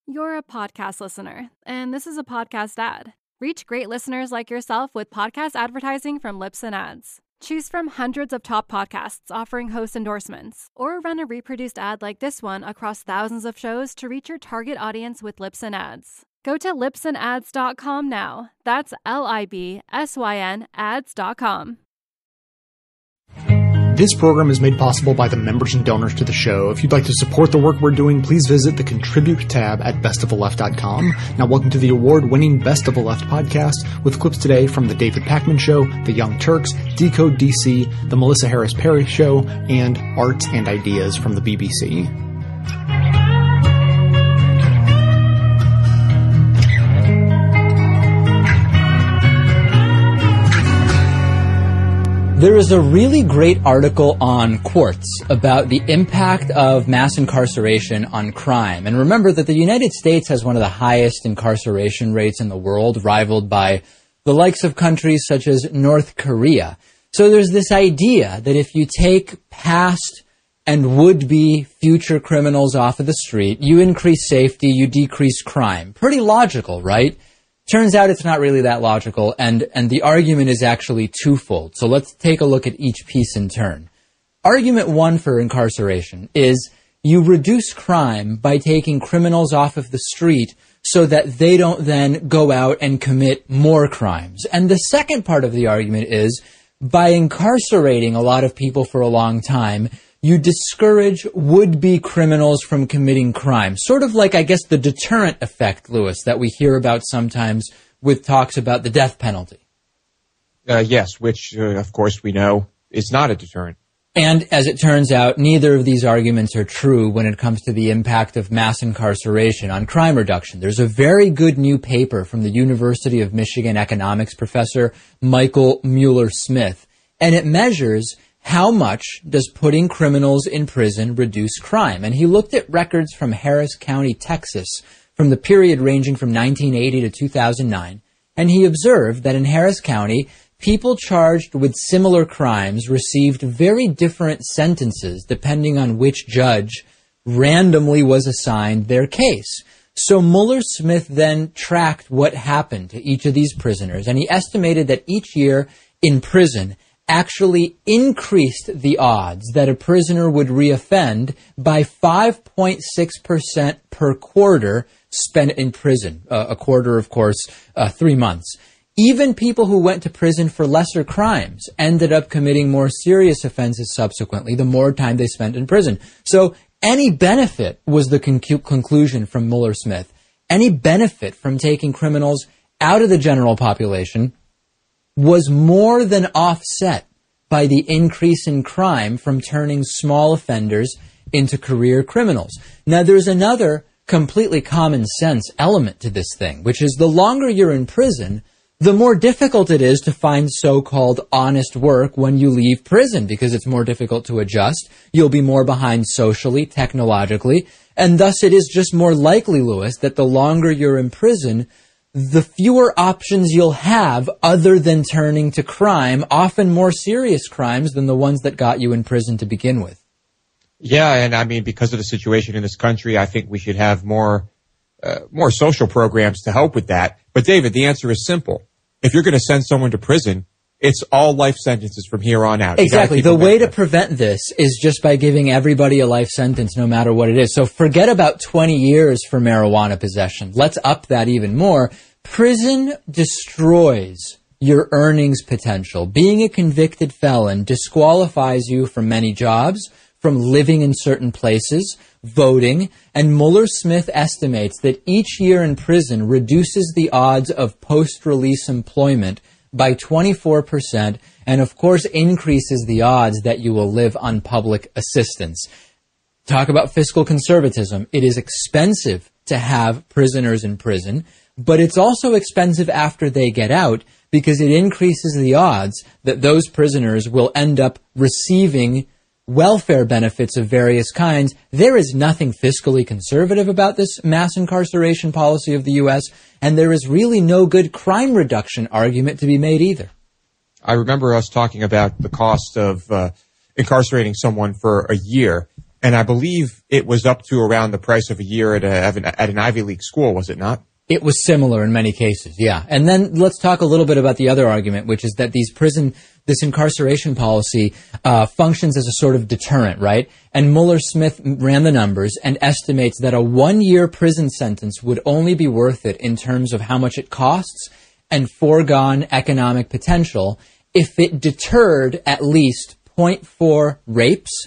You're a podcast listener, and this is a podcast ad. Reach great listeners like yourself with podcast advertising from Libsyn Ads. Choose from hundreds of top podcasts offering host endorsements, or run a reproduced ad like this one across thousands of shows to reach your target audience with Libsyn Ads. Go to libsynads.com now. That's LIBSYN ads.com. This program is made possible by the members and donors to the show. If you'd like to support the work we're doing, please visit the Contribute tab at bestoftheleft.com. Now, welcome to the award-winning Best of the Left podcast with clips today from The David Pakman Show, The Young Turks, Decode DC, The Melissa Harris Perry Show, and Arts and Ideas from the BBC. There is a really great article on Quartz about the impact of mass incarceration on crime. And remember that the United States has one of the highest incarceration rates in the world, rivaled by the likes of countries such as North Korea. So there's this idea that if you take past and would-be future criminals off of the street, you increase safety, you decrease crime. Pretty logical, right? Turns out it's not really that logical, and the argument is actually twofold. So let's take a look at each piece in turn. Argument one for incarceration is you reduce crime by taking criminals off of the street so that they don't then go out and commit more crimes. And the second part of the argument is by incarcerating a lot of people for a long time, you discourage would-be criminals from committing crime. Sort of like, I guess, the deterrent effect, Lewis, that we hear about sometimes with talks about the death penalty. Yes, which, of course, we know is not a deterrent. And as it turns out, neither of these arguments are true when it comes to the impact of mass incarceration on crime reduction. There's a very good new paper from the University of Michigan economics professor Michael Mueller-Smith, and it measures how much does putting criminals in prison reduce crime? And he looked at records from Harris County, Texas, from the period ranging from 1980 to 2009, and he observed that in Harris County, people charged with similar crimes received very different sentences depending on which judge randomly was assigned their case. So Mueller-Smith then tracked what happened to each of these prisoners, and he estimated that each year in prison actually increased the odds that a prisoner would reoffend by 5.6% per quarter spent in prison. A quarter, of course, 3 months. Even people who went to prison for lesser crimes ended up committing more serious offenses subsequently, the more time they spent in prison. So any benefit was the conclusion from Mueller-Smith. Any benefit from taking criminals out of the general population was more than offset by the increase in crime from turning small offenders into career criminals. Now, there's another completely common sense element to this thing, which is the longer you're in prison, the more difficult it is to find so-called honest work when you leave prison, because it's more difficult to adjust. You'll be more behind socially, technologically, and thus it is just more likely, Lewis, that the longer you're in prison, the fewer options you'll have other than turning to crime, often more serious crimes than the ones that got you in prison to begin with. Yeah, and I mean, because of the situation in this country, I think we should have more social programs to help with that. But David, the answer is simple. If you're going to send someone to prison, it's all life sentences from here on out. Exactly. The way to prevent this is just by giving everybody a life sentence, no matter what it is. So forget about 20 years for marijuana possession. Let's up that even more. Prison destroys your earnings potential. Being a convicted felon disqualifies you from many jobs, from living in certain places, voting, and Mueller-Smith estimates that each year in prison reduces the odds of post-release employment by 24%, and of course increases the odds that you will live on public assistance. Talk about fiscal conservatism. It is expensive to have prisoners in prison, but it's also expensive after they get out because it increases the odds that those prisoners will end up receiving welfare benefits of various kinds. There is nothing fiscally conservative about this mass incarceration policy of the U.S., and there is really no good crime reduction argument to be made either. I remember us talking about the cost of incarcerating someone for a year, And I believe it was up to around the price of a year at an Ivy League school, was it not? It was similar in many cases, yeah. And then let's talk a little bit about the other argument, which is that this incarceration policy functions as a sort of deterrent, right? And Mueller-Smith ran the numbers and estimates that a 1-year prison sentence would only be worth it in terms of how much it costs and foregone economic potential if it deterred at least 0.4 rapes,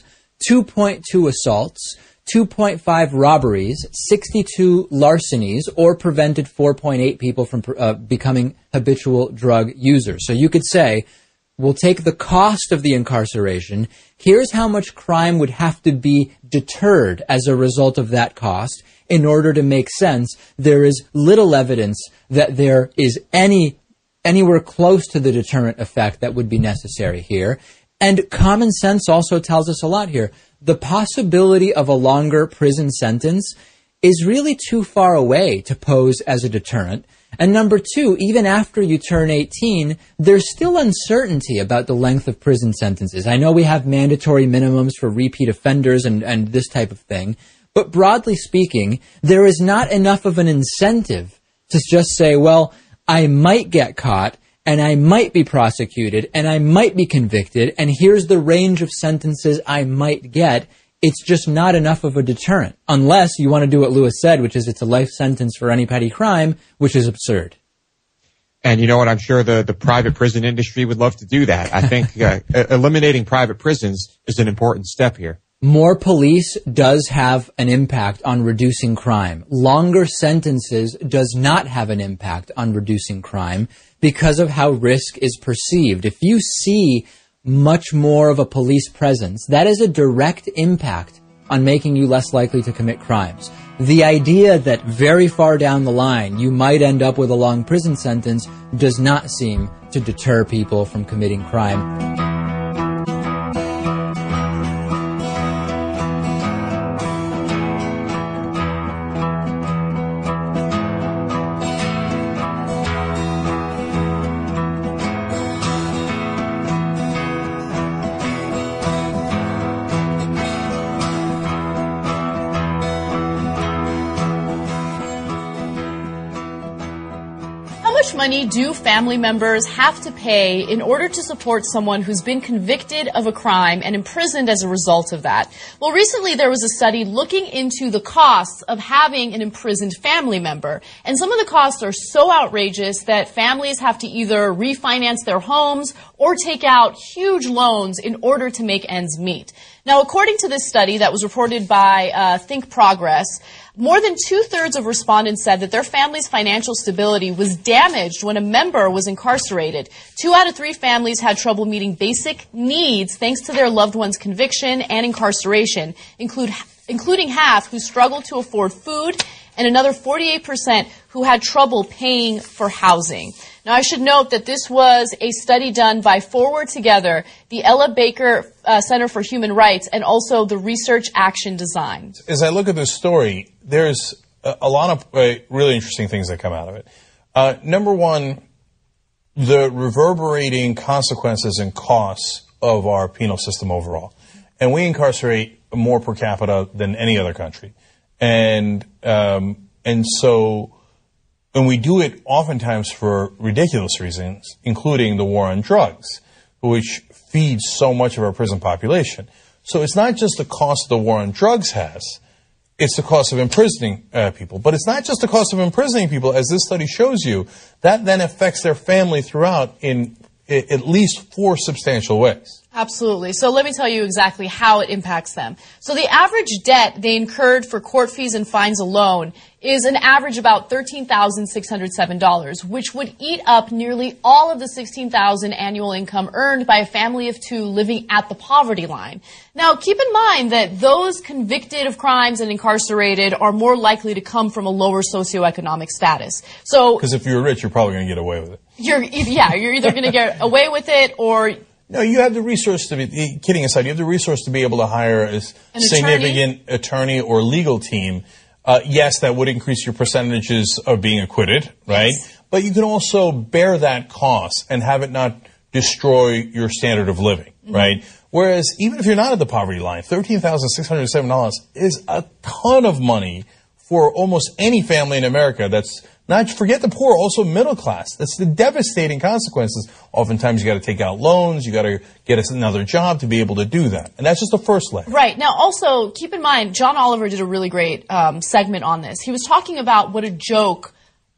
2.2 assaults, 2.5 robberies, 62 larcenies, or prevented 4.8 people from becoming habitual drug users. So you could say, we'll take the cost of the incarceration. Here's how much crime would have to be deterred as a result of that cost in order to make sense. There is little evidence that there is anywhere close to the deterrent effect that would be necessary here. And common sense also tells us a lot here. The possibility of a longer prison sentence is really too far away to pose as a deterrent. And number two, even after you turn 18, there's still uncertainty about the length of prison sentences. I know we have mandatory minimums for repeat offenders and this type of thing, but broadly speaking, there is not enough of an incentive to just say, well, I might get caught, and I might be prosecuted, and I might be convicted, and here's the range of sentences I might get. It's just not enough of a deterrent, unless you want to do what Lewis said, which is it's a life sentence for any petty crime, which is absurd. And you know what? I'm sure the private prison industry would love to do that. I think eliminating private prisons is an important step here. More police does have an impact on reducing crime. Longer sentences does not have an impact on reducing crime because of how risk is perceived. If you see much more of a police presence, that is a direct impact on making you less likely to commit crimes. The idea that very far down the line you might end up with a long prison sentence does not seem to deter people from committing crime. Money do family members have to pay in order to support someone who's been convicted of a crime and imprisoned as a result of that? Well, recently there was a study looking into the costs of having an imprisoned family member. And some of the costs are so outrageous that families have to either refinance their homes or take out huge loans in order to make ends meet. Now, according to this study that was reported by Think Progress, more than 2/3 of respondents said that their family's financial stability was damaged when a member was incarcerated. 2 out of 3 families had trouble meeting basic needs thanks to their loved one's conviction and incarceration, including half who struggled to afford food and another 48% who had trouble paying for housing. Now, I should note that this was a study done by Forward Together, the Ella Baker Center for Human Rights, and also the Research Action Design. As I look at this story, there's a lot of really interesting things that come out of it. Number one, the reverberating consequences and costs of our penal system overall. And we incarcerate more per capita than any other country. And so we do it oftentimes for ridiculous reasons, including the war on drugs, which feeds so much of our prison population. So it's not just the cost the war on drugs has, it's the cost of imprisoning people. But it's not just the cost of imprisoning people, as this study shows you. That then affects their family throughout in at least 4 substantial ways. Absolutely. So let me tell you exactly how it impacts them. So the average debt they incurred for court fees and fines alone is an average about $13,607, which would eat up nearly all of the $16,000 annual income earned by a family of 2 living at the poverty line. Now, keep in mind that those convicted of crimes and incarcerated are more likely to come from a lower socioeconomic status. So, because if you're rich, you're probably going to get away with it. You're either going to get away with it or... No, you have the resource to be, kidding aside, you have the resource to be able to hire a significant attorney or legal team. Yes, that would increase your percentages of being acquitted, right? Yes. But you can also bear that cost and have it not destroy your standard of living, right? Whereas even if you're not at the poverty line, $13,607 is a ton of money for almost any family in America that's not, forget the poor, also middle class. That's the devastating consequences. Oftentimes you got to take out loans, you got to get another job to be able to do that. And that's just the first leg. Right. Now also, keep in mind, John Oliver did a really great segment on this. He was talking about what a joke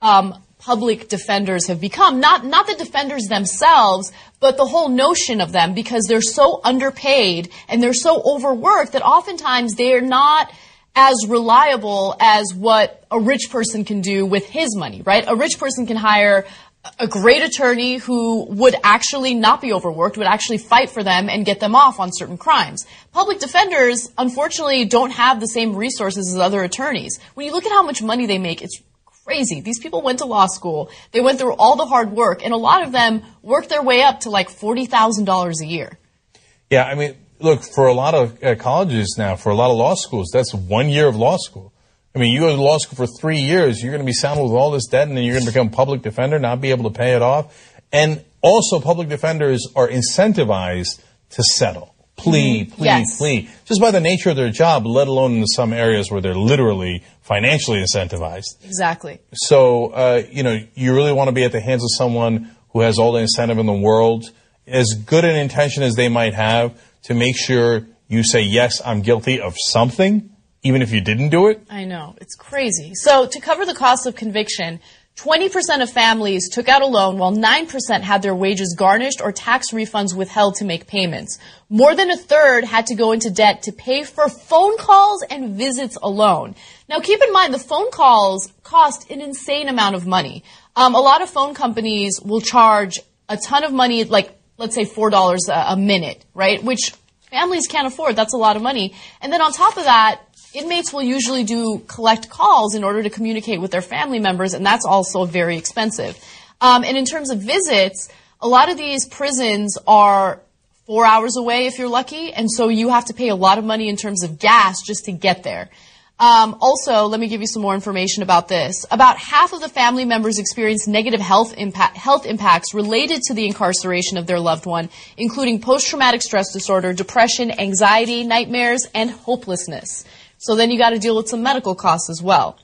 public defenders have become. Not the defenders themselves, but the whole notion of them, because they're so underpaid and they're so overworked that oftentimes they're not as reliable as what a rich person can do with his money, right? A rich person can hire a great attorney who would actually not be overworked, would actually fight for them and get them off on certain crimes. Public defenders, unfortunately, don't have the same resources as other attorneys. When you look at how much money they make, it's crazy. These people went to law school. They went through all the hard work, and a lot of them worked their way up to like $40,000 a year. Yeah, I mean, look, for a lot of colleges now, for a lot of law schools, that's 1 year of law school. I mean, you go to law school for 3 years, you're going to be saddled with all this debt, and then you're going to become a public defender, not be able to pay it off. And also, public defenders are incentivized to settle. Plea. Just by the nature of their job, let alone in some areas where they're literally financially incentivized. Exactly. So, you really want to be at the hands of someone who has all the incentive in the world, as good an intention as they might have, to make sure you say, yes, I'm guilty of something, even if you didn't do it. I know. It's crazy. So to cover the cost of conviction, 20% of families took out a loan while 9% had their wages garnished or tax refunds withheld to make payments. More than a third had to go into debt to pay for phone calls and visits alone. Now keep in mind the phone calls cost an insane amount of money. A lot of phone companies will charge a ton of money, like let's say $4 a minute, right? Which families can't afford. That's a lot of money. And then on top of that, inmates will usually collect calls in order to communicate with their family members, and that's also very expensive. And in terms of visits, a lot of these prisons are 4 hours away if you're lucky, and so you have to pay a lot of money in terms of gas just to get there. Also, let me give you some more information about this. About half of the family members experience negative health impacts related to the incarceration of their loved one, including post-traumatic stress disorder, depression, anxiety, nightmares, and hopelessness. So then you got to deal with some medical costs as well.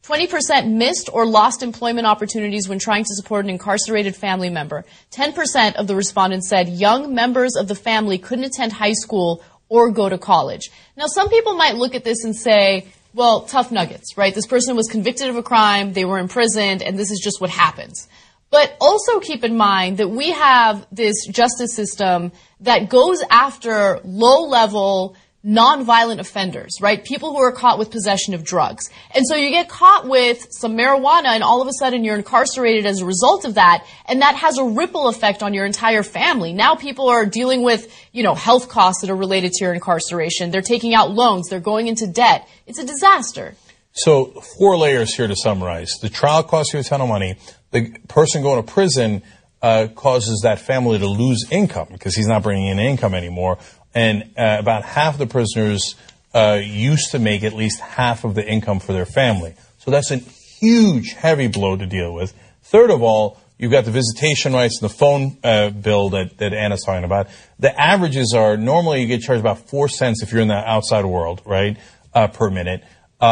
20% missed or lost employment opportunities when trying to support an incarcerated family member. 10% of the respondents said young members of the family couldn't attend high school or go to college. Now, some people might look at this and say, well, tough nuggets, right? This person was convicted of a crime, they were imprisoned, and this is just what happens. But also keep in mind that we have this justice system that goes after low-level, non-violent offenders, right? People who are caught with possession of drugs. And so you get caught with some marijuana and all of a sudden you're incarcerated as a result of that, and that has a ripple effect on your entire family. Now people are dealing with, health costs that are related to your incarceration. They're taking out loans. They're going into debt. It's a disaster. So 4 layers here to summarize. The trial costs you a ton of money. The person going to prison causes that family to lose income because he's not bringing in income anymore. And about half the prisoners used to make at least half of the income for their family. So that's a huge, heavy blow to deal with. Third of all, you've got the visitation rights and the phone bill that Anna's talking about. The averages are normally you get charged about 4 cents if you're in the outside world, right, per minute.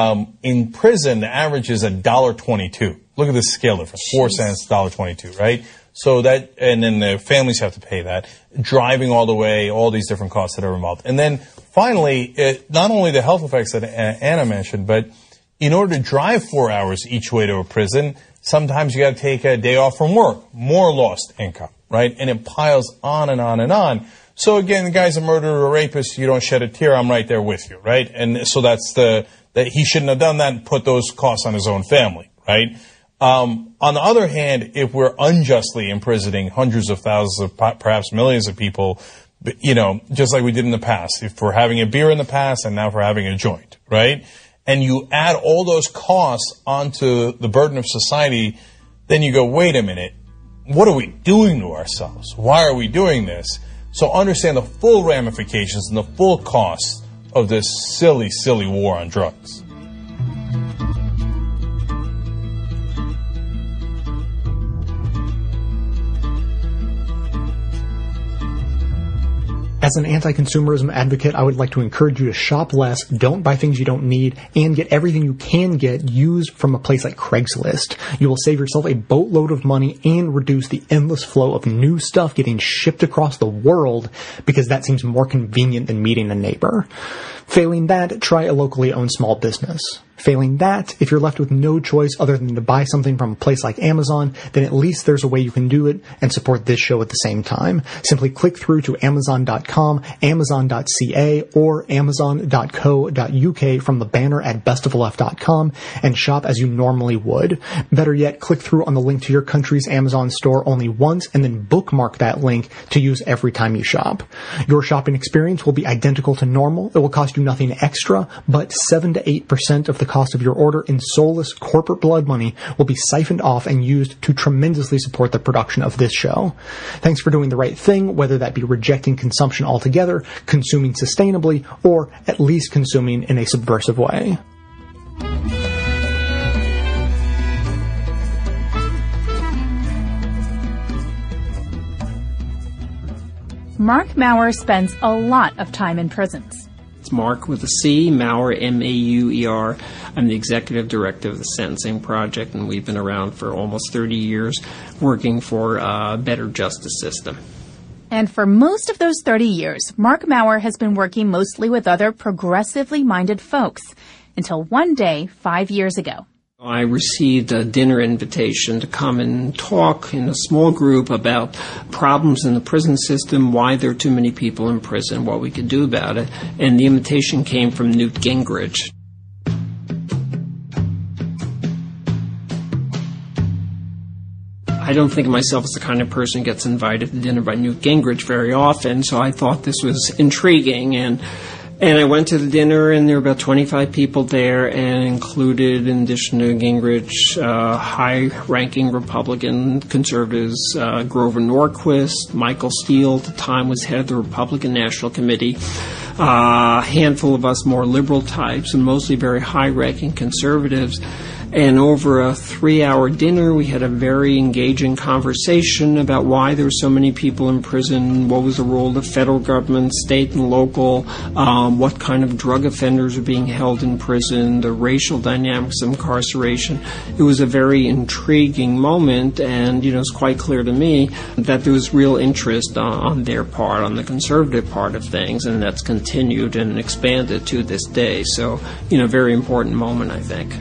In prison, the average is $1.22. Look at the scale difference, 4 cents, $1.22, right? So that, and then the families have to pay that, driving all the way, all these different costs that are involved. And then finally, not only the health effects that Anna mentioned, but in order to drive 4 hours each way to a prison, sometimes you got to take a day off from work, more lost income, right? And it piles on and on and on. So again, the guy's a murderer or a rapist, you don't shed a tear, I'm right there with you, right? And so that's that he shouldn't have done that and put those costs on his own family, right? On the other hand, if we're unjustly imprisoning hundreds of thousands of perhaps millions of people, just like we did in the past, if we're having a beer in the past and now if we're having a joint, right? And you add all those costs onto the burden of society, then you go, wait a minute, what are we doing to ourselves? Why are we doing this? So understand the full ramifications and the full costs of this silly, silly war on drugs. As an anti-consumerism advocate, I would like to encourage you to shop less, don't buy things you don't need, and get everything you can get used from a place like Craigslist. You will save yourself a boatload of money and reduce the endless flow of new stuff getting shipped across the world, because that seems more convenient than meeting a neighbor. Failing that, try a locally owned small business. Failing that, if you're left with no choice other than to buy something from a place like Amazon, then at least there's a way you can do it and support this show at the same time. Simply click through to Amazon.com, Amazon.ca, or Amazon.co.uk from the banner at bestofleft.com and shop as you normally would. Better yet, click through on the link to your country's Amazon store only once and then bookmark that link to use every time you shop. Your shopping experience will be identical to normal. It will cost you nothing extra, but 7 to 8% of the cost of your order in soulless corporate blood money will be siphoned off and used to tremendously support the production of this show. Thanks for doing the right thing, whether that be rejecting consumption altogether, consuming sustainably, or at least consuming in a subversive way. Mark Maurer spends a lot of time in prisons. It's Mark with a C, Maurer, M-A-U-E-R. I'm the executive director of the Sentencing Project, and we've been around for almost 30 years working for a better justice system. And for most of those 30 years, Mark Maurer has been working mostly with other progressively minded folks, until one day 5 years ago. I received a dinner invitation to come and talk in a small group about problems in the prison system, why there are too many people in prison, what we could do about it. And the invitation came from Newt Gingrich. I don't think of myself as the kind of person who gets invited to dinner by Newt Gingrich very often, so I thought this was intriguing. And I went to the dinner, and there were about 25 people there, and included, in addition to Gingrich, high-ranking Republican conservatives, Grover Norquist, Michael Steele, at the time was head of the Republican National Committee, a handful of us more liberal types, and mostly very high-ranking conservatives. And over a 3-hour dinner, we had a very engaging conversation about why there were so many people in prison, what was the role of the federal government, state and local, what kind of drug offenders are being held in prison, the racial dynamics of incarceration. It was a very intriguing moment, and it's quite clear to me that there was real interest on their part, on the conservative part of things, and that's continued and expanded to this day. So, very important moment, I think.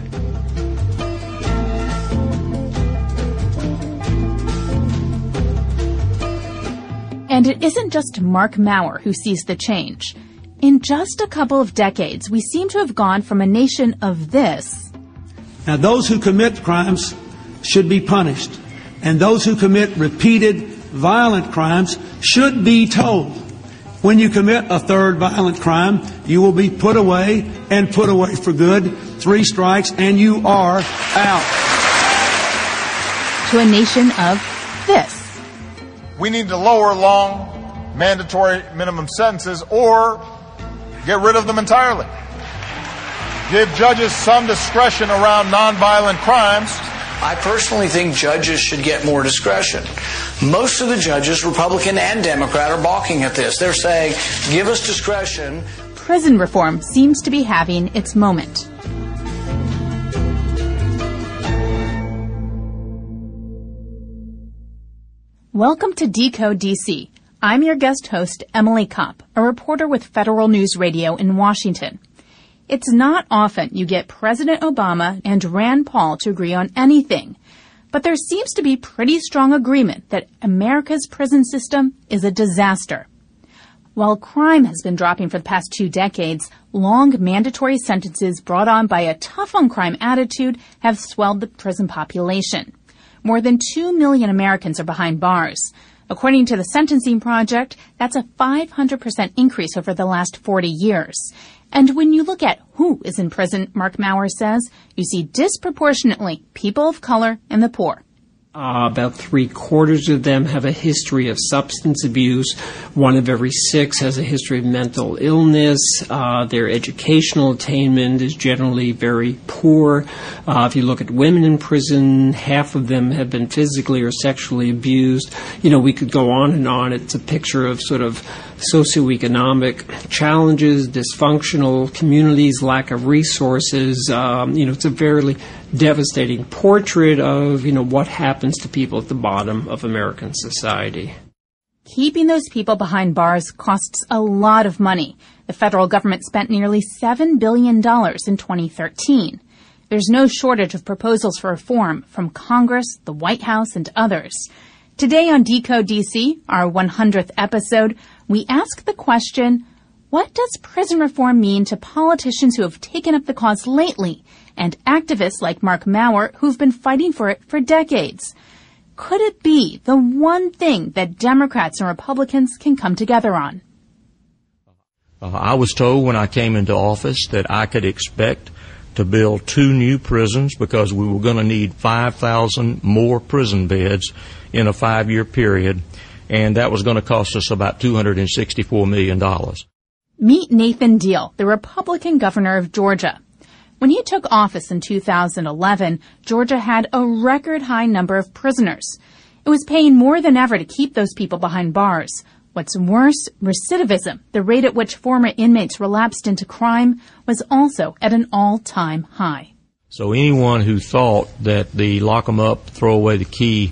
And it isn't just Mark Maurer who sees the change. In just a couple of decades, we seem to have gone from a nation of this. Now, those who commit crimes should be punished, and those who commit repeated violent crimes should be told. When you commit a third violent crime, you will be put away and put away for good. 3 strikes, and you are out. To a nation of this. We need to lower long mandatory minimum sentences or get rid of them entirely. Give judges some discretion around nonviolent crimes. I personally think judges should get more discretion. Most of the judges, Republican and Democrat, are balking at this. They're saying, give us discretion. Prison reform seems to be having its moment. Welcome to Decode DC. I'm your guest host, Emily Kopp, a reporter with Federal News Radio in Washington. It's not often you get President Obama and Rand Paul to agree on anything, but there seems to be pretty strong agreement that America's prison system is a disaster. While crime has been dropping for the past 2 decades, long mandatory sentences brought on by a tough-on-crime attitude have swelled the prison population. More than 2 million Americans are behind bars. According to the Sentencing Project, that's a 500% increase over the last 40 years. And when you look at who is in prison, Mark Maurer says, you see disproportionately people of color and the poor. About 3/4 of them have a history of substance abuse. 1 of every 6 has a history of mental illness. Their educational attainment is generally very poor. If you look at women in prison, half of them have been physically or sexually abused. We could go on and on. It's a picture of sort of socioeconomic challenges, dysfunctional communities, lack of resources. It's a very devastating portrait of, what happens to people at the bottom of American society. Keeping those people behind bars costs a lot of money. The federal government spent nearly $7 billion in 2013. There's no shortage of proposals for reform from Congress, the White House, and others. Today on Decode DC, our 100th episode, we ask the question, what does prison reform mean to politicians who have taken up the cause lately and activists like Mark Maurer who've been fighting for it for decades? Could it be the one thing that Democrats and Republicans can come together on? I was told when I came into office that I could expect to build 2 new prisons because we were going to need 5,000 more prison beds in a 5-year period, and that was going to cost us about $264 million. Meet Nathan Deal, the Republican governor of Georgia. When he took office in 2011, Georgia had a record high number of prisoners. It was paying more than ever to keep those people behind bars. What's worse, recidivism, the rate at which former inmates relapsed into crime, was also at an all-time high. So anyone who thought that the lock them up, throw away the key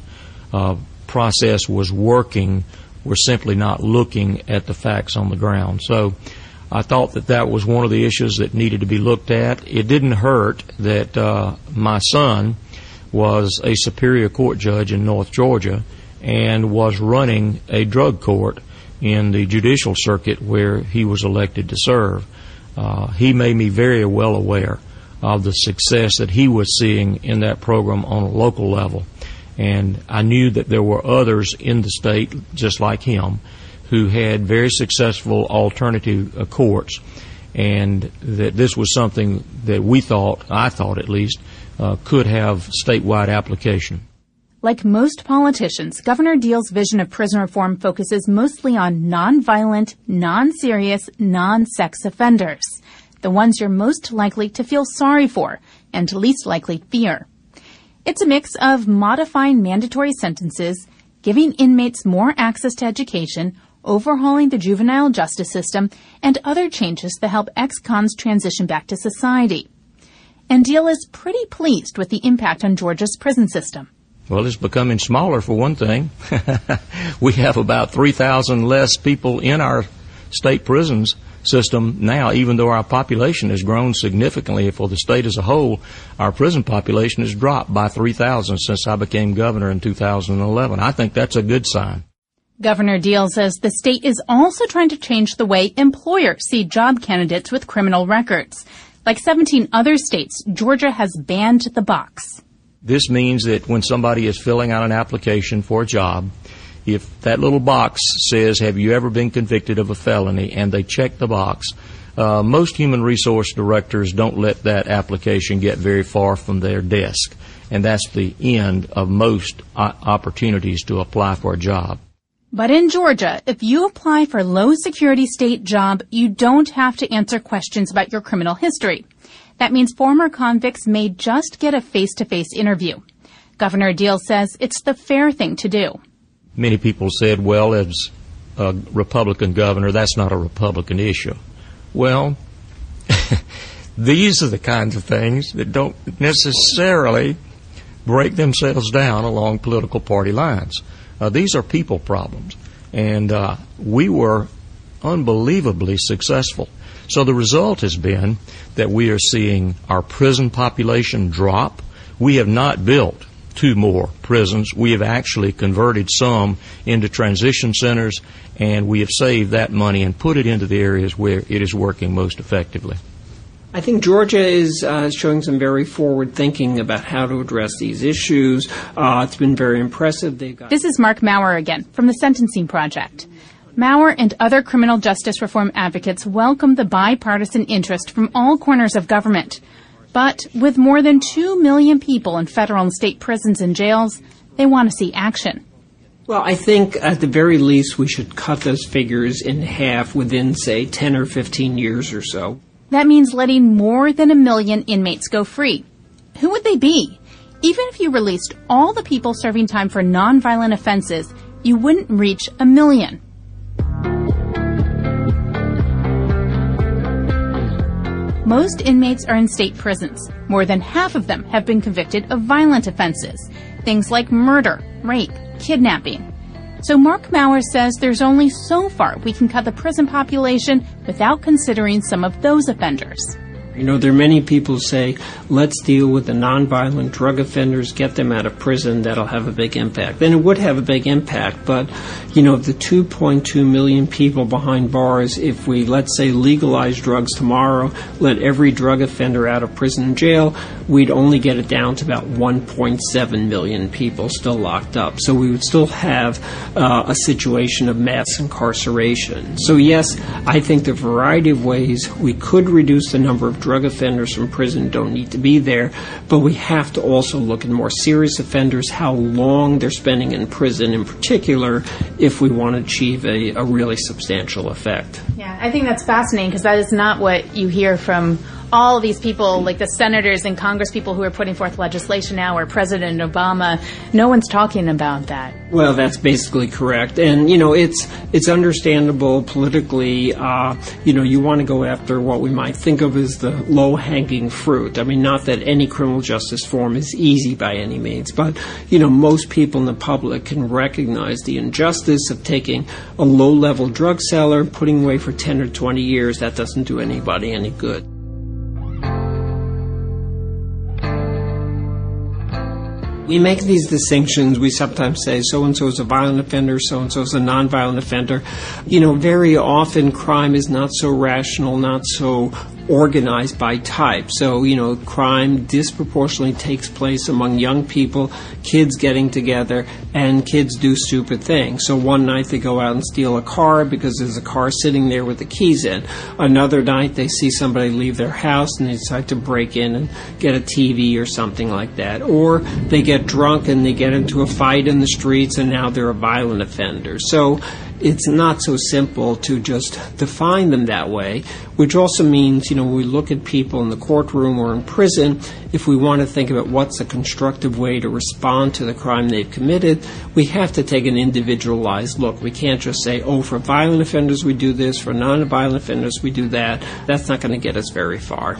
process was working were simply not looking at the facts on the ground. So I thought that was one of the issues that needed to be looked at. It didn't hurt that my son was a Superior Court judge in North Georgia and was running a drug court in the judicial circuit where he was elected to serve. He made me very well aware of the success that he was seeing in that program on a local level. And I knew that there were others in the state, just like him, who had very successful alternative courts, and that this was something that I thought at least, could have statewide application. Like most politicians, Governor Deal's vision of prison reform focuses mostly on nonviolent, non-serious, non-sex offenders, the ones you're most likely to feel sorry for and least likely fear. It's a mix of modifying mandatory sentences, giving inmates more access to education, overhauling the juvenile justice system, and other changes that help ex-cons transition back to society. And Deal is pretty pleased with the impact on Georgia's prison system. Well, it's becoming smaller for one thing. We have about 3,000 less people in our state prisons system now, even though our population has grown significantly. For the state as a whole, our prison population has dropped by 3,000 since I became governor in 2011. I think that's a good sign. Governor Deal says the state is also trying to change the way employers see job candidates with criminal records. Like 17 other states, Georgia has banned the box. This means that when somebody is filling out an application for a job, if that little box says, have you ever been convicted of a felony, and they check the box, most human resource directors don't let that application get very far from their desk. And that's the end of most opportunities to apply for a job. But in Georgia, if you apply for a low-security state job, you don't have to answer questions about your criminal history. That means former convicts may just get a face-to-face interview. Governor Deal says it's the fair thing to do. Many people said, well, as a Republican governor, that's not a Republican issue. Well, these are the kinds of things that don't necessarily break themselves down along political party lines. These are people problems, and we were unbelievably successful. So the result has been that we are seeing our prison population drop. We have not built 2 more prisons. We have actually converted some into transition centers, and we have saved that money and put it into the areas where it is working most effectively. I think Georgia is showing some very forward thinking about how to address these issues. It's been very impressive. This is Mark Maurer again from the Sentencing Project. Maurer and other criminal justice reform advocates welcome the bipartisan interest from all corners of government. But with more than 2 million people in federal and state prisons and jails, They want to see action. Well, I think at the very least we should cut those figures in half within, say, 10 or 15 years or so. That means letting more than 1 million inmates go free. Who would they be? Even if you released all the people serving time for nonviolent offenses, you wouldn't reach 1 million. Most inmates are in state prisons. More than half of them have been convicted of violent offenses, things like murder, rape, kidnapping. So Mark Maurer says there's only so far we can cut the prison population without considering some of those offenders. You know, there are many people who say, let's deal with the nonviolent drug offenders, get them out of prison, that'll have a big impact. And it would have a big impact, but, you know, the 2.2 million people behind bars, if we, let's say, legalize drugs tomorrow, let every drug offender out of prison and jail, we'd only get it down to about 1.7 million people still locked up. So we would still have a situation of mass incarceration. So yes, I think there are a variety of ways we could reduce the number of drug offenders from prison don't need to be there, but we have to also look at more serious offenders, how long they're spending in prison in particular, if we want to achieve a really substantial effect. Yeah, I think that's fascinating because that is not what you hear from all these people, like the senators and Congress people who are putting forth legislation now, or President Obama. No one's talking about that. Well, that's basically correct. And, you know, it's understandable politically. You know, you want to go after what we might think of as the low-hanging fruit. I mean, not that any criminal justice form is easy by any means, but, you know, most people in the public can recognize the injustice of taking a low-level drug seller and putting away for 10 or 20 years. That doesn't do anybody any good. We make these distinctions. We sometimes say so-and-so is a violent offender, so-and-so is a nonviolent offender. You know, very often crime is not so rational, not so organized by type. So, you know, crime disproportionately takes place among young people, kids getting together, and kids do stupid things. So one night they go out and steal a car because there's a car sitting there with the keys in. Another night they see somebody leave their house and they decide to break in and get a TV or something like that. Or they get drunk and they get into a fight in the streets and now they're a violent offender. So it's not so simple to just define them that way, which also means, you know, when we look at people in the courtroom or in prison, if we want to think about what's a constructive way to respond to the crime they've committed, we have to take an individualized look. We can't just say, oh, for violent offenders we do this, for non-violent offenders we do that. That's not going to get us very far.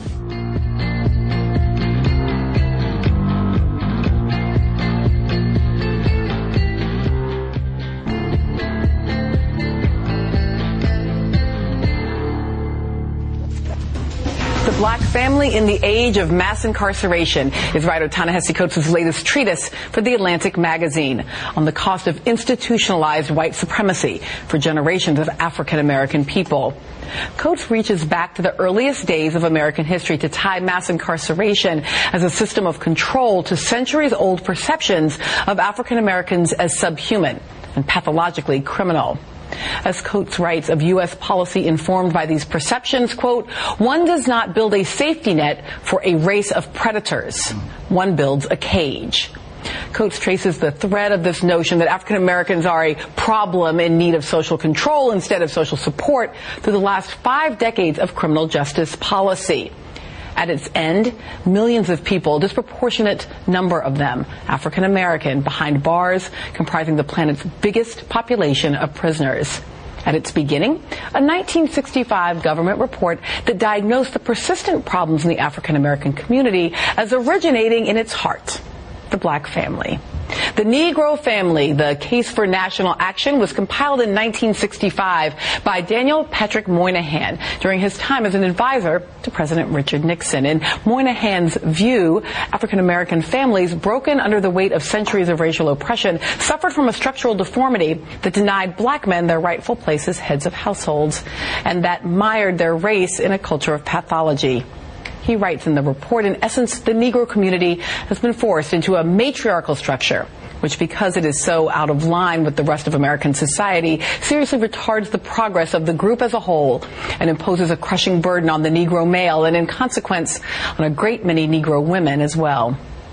Black Family in the Age of Mass Incarceration is writer Ta-Nehisi Coates' latest treatise for The Atlantic magazine on the cost of institutionalized white supremacy for generations of African American people. Coates reaches back to the earliest days of American history to tie mass incarceration as a system of control to centuries-old perceptions of African Americans as subhuman and pathologically criminal. As Coates writes of U.S. policy informed by these perceptions, quote, one does not build a safety net for a race of predators. One builds a cage. Coates traces the thread of this notion that African Americans are a problem in need of social control instead of social support through the last 5 decades of criminal justice policy. At its end, millions of people, a disproportionate number of them, African American, behind bars, comprising the planet's biggest population of prisoners. At its beginning, a 1965 government report that diagnosed the persistent problems in the African American community as originating in its heart, the black family. The Negro Family, the Case for National Action, was compiled in 1965 by Daniel Patrick Moynihan during his time as an advisor to President Richard Nixon. In Moynihan's view, African American families, broken under the weight of centuries of racial oppression, suffered from a structural deformity that denied black men their rightful place as heads of households, and that mired their race in a culture of pathology. He writes in the report, in essence, the Negro community has been forced into a matriarchal structure, which, because it is so out of line with the rest of American society, seriously retards the progress of the group as a whole and imposes a crushing burden on the Negro male and, in consequence, on a great many Negro women as well.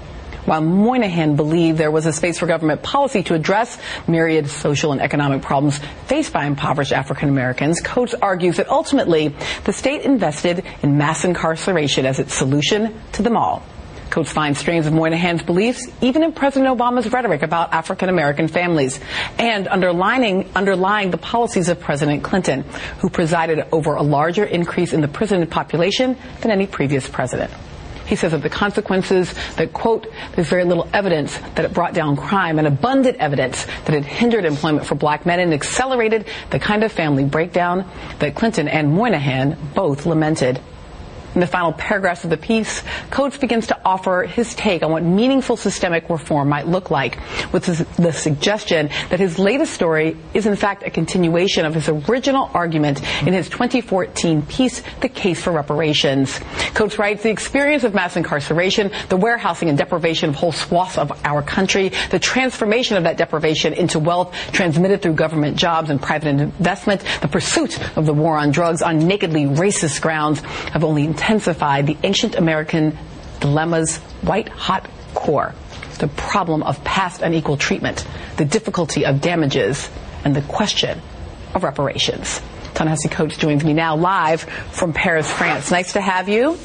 While Moynihan believed there was a space for government policy to address myriad social and economic problems faced by impoverished African Americans, Coates argues that ultimately the state invested in mass incarceration as its solution to them all. Coates finds strains of Moynihan's beliefs even in President Obama's rhetoric about African American families and underlying the policies of President Clinton, who presided over a larger increase in the prison population than any previous president. He says of the consequences that, quote, there's very little evidence that it brought down crime and abundant evidence that it hindered employment for black men and accelerated the kind of family breakdown that Clinton and Moynihan both lamented. In the final paragraphs of the piece, Coates begins to offer his take on what meaningful systemic reform might look like, with the suggestion that his latest story is in fact a continuation of his original argument in his 2014 piece, The Case for Reparations. Coates writes, the experience of mass incarceration, the warehousing and deprivation of whole swaths of our country, the transformation of that deprivation into wealth transmitted through government jobs and private investment, the pursuit of the war on drugs on nakedly racist grounds have only intensified the ancient American dilemma's white-hot core, the problem of past unequal treatment, the difficulty of damages, and the question of reparations. Ta-Nehisi Coates joins me now live from Paris, France. Nice to have you.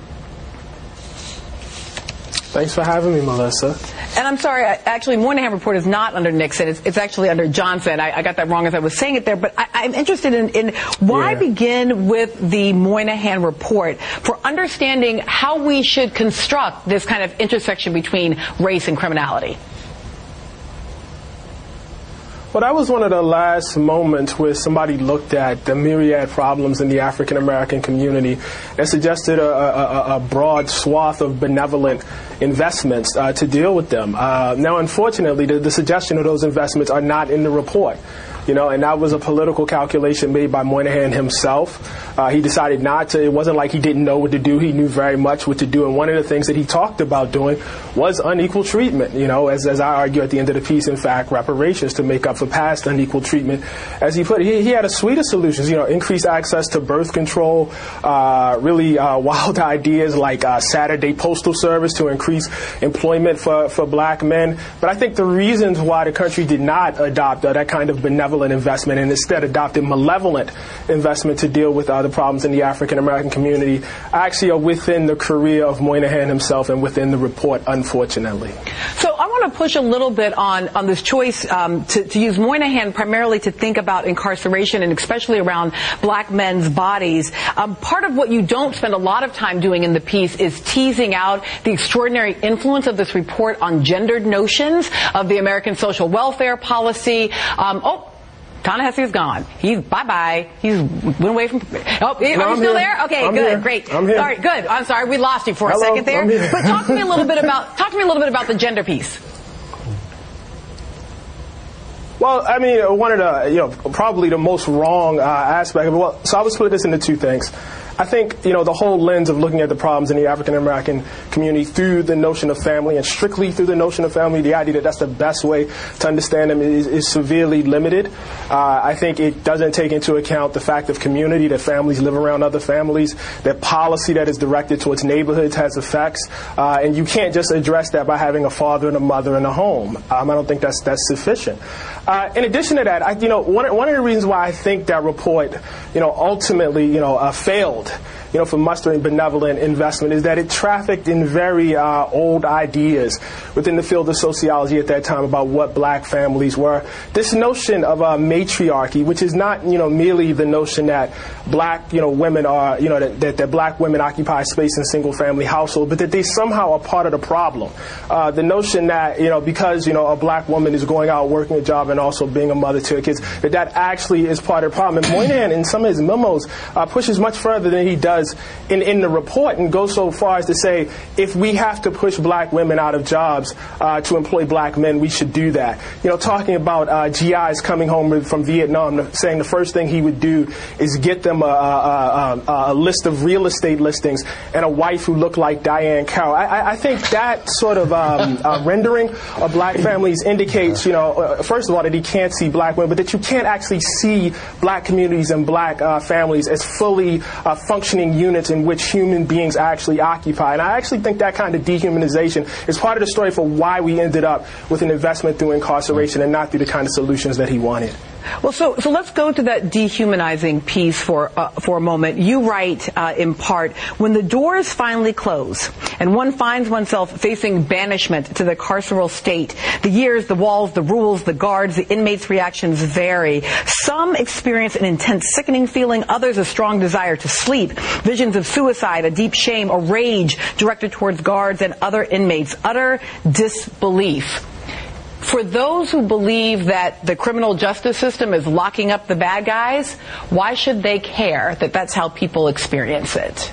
Thanks for having me, Melissa. And I'm sorry, actually, Moynihan Report is not under Nixon. It's actually under Johnson. I got that wrong as I was saying it there. But I'm interested in why begin with the Moynihan Report for understanding how we should construct this kind of intersection between race and criminality. Well, that was one of the last moments where somebody looked at the myriad problems in the African American community and suggested a broad swath of benevolent investments to deal with them. Now, unfortunately, the suggestion of those investments are not in the report. And that was a political calculation made by Moynihan himself. He decided not to. It wasn't like he didn't know what to do. He knew very much what to do. And one of the things that he talked about doing was unequal treatment. As I argue at the end of the piece, in fact, reparations to make up for past unequal treatment. As he put it, he had a suite of solutions, increased access to birth control, really wild ideas like Saturday postal service to increase employment for black men. But I think the reasons why the country did not adopt that kind of benevolent investment and instead adopted malevolent investment to deal with the problems in the African American community actually are within the career of Moynihan himself and within the report, unfortunately. So I want to push a little bit on this choice to use Moynihan primarily to think about incarceration and especially around black men's bodies. Part of what you don't spend a lot of time doing in the piece is teasing out the extraordinary influence of this report on gendered notions of the American social welfare policy. Ta-Nehisi is gone. He's bye-bye. He's went away from. Are you still there? Okay, I'm good, here. great. I'm here. Sorry, good. I'm sorry, we lost you for a second there. But talk to me a little bit about the gender piece. Well, I mean, one of the, probably the most wrong aspect of it. So I would split this into two things. I think, the whole lens of looking at the problems in the African American community through the notion of family and strictly through the notion of family, the idea that that's the best way to understand them is severely limited. I think it doesn't take into account the fact of community, that families live around other families, that policy that is directed towards neighborhoods has effects, and you can't just address that by having a father and a mother in a home. I don't think that's sufficient. In addition to that, one of the reasons why I think that report, ultimately, failed, for mustering benevolent investment is that it trafficked in very old ideas within the field of sociology at that time about what black families were. This notion of matriarchy, which is not, merely the notion that black, women are, that black women occupy space in single family households, but that they somehow are part of the problem. The notion that, because, a black woman is going out working a job and also being a mother to her kids, that actually is part of the problem. And Moynihan, in some of his memos, pushes much further than he does in the report and goes so far as to say if we have to push black women out of jobs to employ black men, we should do that. Talking about GIs coming home from Vietnam, saying the first thing he would do is get them a list of real estate listings and a wife who looked like Diane Carroll. I think that sort of rendering of black families indicates, first of all, that he can't see black women, but that you can't actually see black communities and black families as fully functioning living units in which human beings actually occupy. And I actually think that kind of dehumanization is part of the story for why we ended up with an investment through incarceration and not through the kind of solutions that he wanted. Well, so let's go to that dehumanizing piece for a moment. You write, in part, when the doors finally close and one finds oneself facing banishment to the carceral state, the years, the walls, the rules, the guards, the inmates' reactions vary. Some experience an intense, sickening feeling, others a strong desire to sleep, visions of suicide, a deep shame, a rage directed towards guards and other inmates, utter disbelief. For those who believe that the criminal justice system is locking up the bad guys, why should they care that that's how people experience it?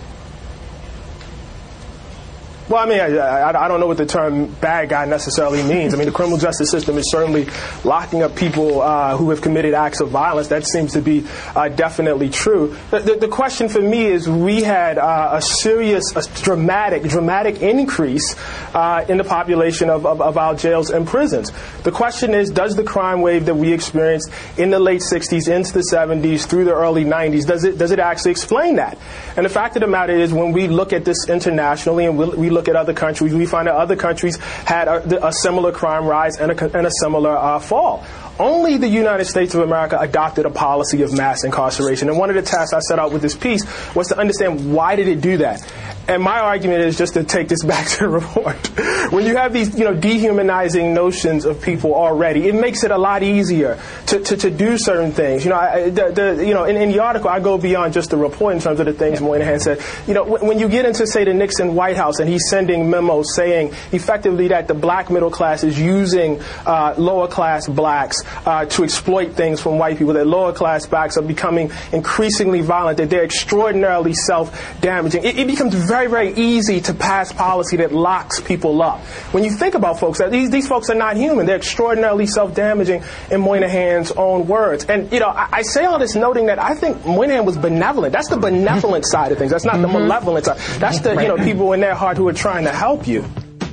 Well, I mean, I don't know what the term bad guy necessarily means. I mean, the criminal justice system is certainly locking up people who have committed acts of violence. That seems to be definitely true. The question for me is we had a dramatic increase in the population of our jails and prisons. The question is, does the crime wave that we experienced in the late 60s into the 70s through the early 90s, does it actually explain that? And the fact of the matter is, when we look at this internationally and we look at other countries, we find that other countries had a similar crime rise and a similar fall. Only the United States of America adopted a policy of mass incarceration. And one of the tasks I set out with this piece was to understand, why did it do that? And my argument is, just to take this back to the report, when you have these, dehumanizing notions of people already, it makes it a lot easier to do certain things. In the article, I go beyond just the report in terms of the things Moynihan said. When you get into, say, the Nixon White House, and he's sending memos saying effectively that the black middle class is using lower class blacks to exploit things from white people, that lower class blacks are becoming increasingly violent, that they're extraordinarily self-damaging. It becomes very, very easy to pass policy that locks people up. When you think about folks, these folks are not human. They're extraordinarily self-damaging, in Moynihan's own words. And, I say all this noting that I think Moynihan was benevolent. That's the benevolent side of things. That's not the malevolent side. That's the, people in their heart who are trying to help you.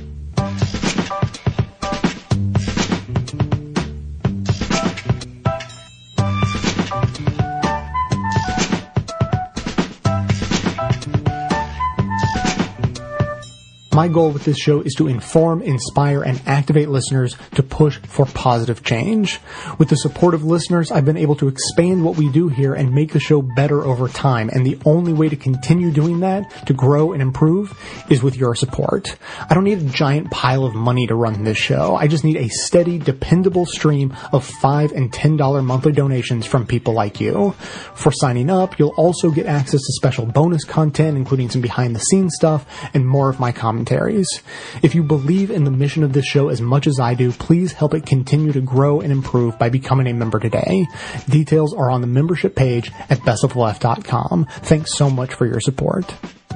My goal with this show is to inform, inspire, and activate listeners to push for positive change. With the support of listeners, I've been able to expand what we do here and make the show better over time. And the only way to continue doing that, to grow and improve, is with your support. I don't need a giant pile of money to run this show. I just need a steady, dependable stream of $5 and $10 monthly donations from people like you. For signing up, you'll also get access to special bonus content, including some behind-the-scenes stuff and more of my commentaries. If you believe in the mission of this show as much as I do, please help it continue to grow and improve by becoming a member today. Details are on the membership page at bestoftheleft.com. Thanks so much for your support.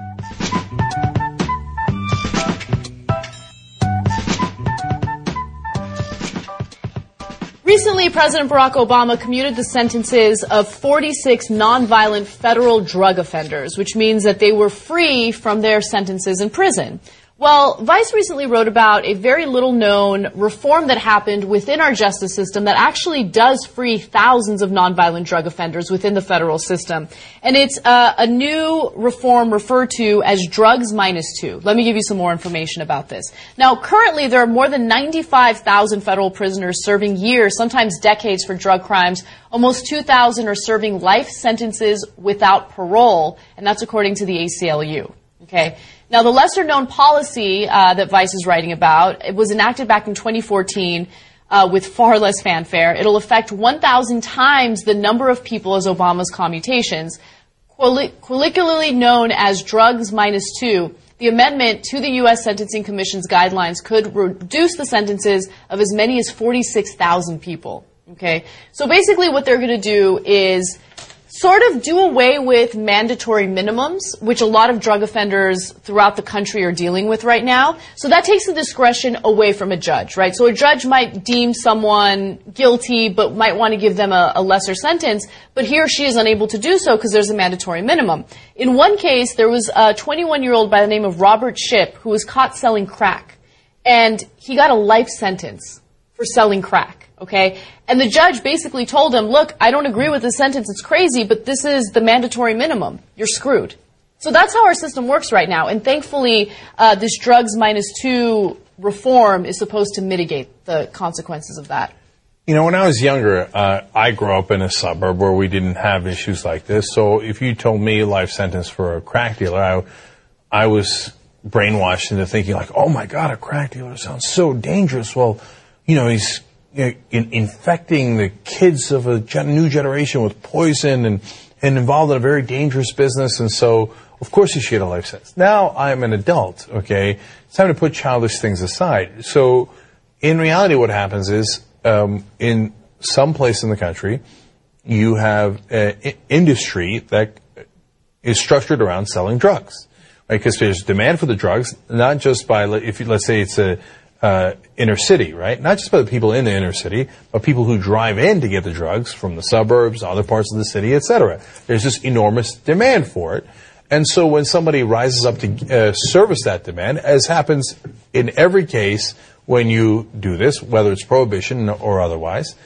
Recently, President Barack Obama commuted the sentences of 46 nonviolent federal drug offenders, which means that they were free from their sentences in prison. Well, Vice recently wrote about a very little-known reform that happened within our justice system that actually does free thousands of nonviolent drug offenders within the federal system. And it's a new reform referred to as Drugs -2. Let me give you some more information about this. Now, currently, there are more than 95,000 federal prisoners serving years, sometimes decades, for drug crimes. Almost 2,000 are serving life sentences without parole, and that's according to the ACLU. Okay. Now, the lesser-known policy that Vice is writing about, it was enacted back in 2014 with far less fanfare. It'll affect 1,000 times the number of people as Obama's commutations. Colloquially known as Drugs -2, the amendment to the U.S. Sentencing Commission's guidelines could reduce the sentences of as many as 46,000 people. Okay, so basically what they're going to do is sort of do away with mandatory minimums, which a lot of drug offenders throughout the country are dealing with right now. So that takes the discretion away from a judge, right? So a judge might deem someone guilty, but might want to give them a lesser sentence, but he or she is unable to do so because there's a mandatory minimum. In one case, there was a 21-year-old by the name of Robert Shipp who was caught selling crack, and he got a life sentence for selling crack. okay? And the judge basically told him, look, I don't agree with this sentence, it's crazy, but this is the mandatory minimum. You're screwed. So that's how our system works right now. And thankfully, this drugs -2 reform is supposed to mitigate the consequences of that. You know, when I was younger, I grew up in a suburb where we didn't have issues like this. So if you told me a life sentence for a crack dealer, I was brainwashed into thinking like, oh my God, a crack dealer sounds so dangerous. Well, you know, he's infecting the kids of a new generation with poison and involved in a very dangerous business. And so, of course, he should get a life sentence. Now I'm an adult, okay? It's time to put childish things aside. So in reality, what happens is, in some place in the country, you have an industry that is structured around selling drugs, right? Because there's demand for the drugs, not just by, let's say it's a inner city, right? Not just by the people in the inner city, but people who drive in to get the drugs from the suburbs, other parts of the city, etc. There's this enormous demand for it. And so when somebody rises up to service that demand, as happens in every case when you do this, whether it's prohibition or otherwise,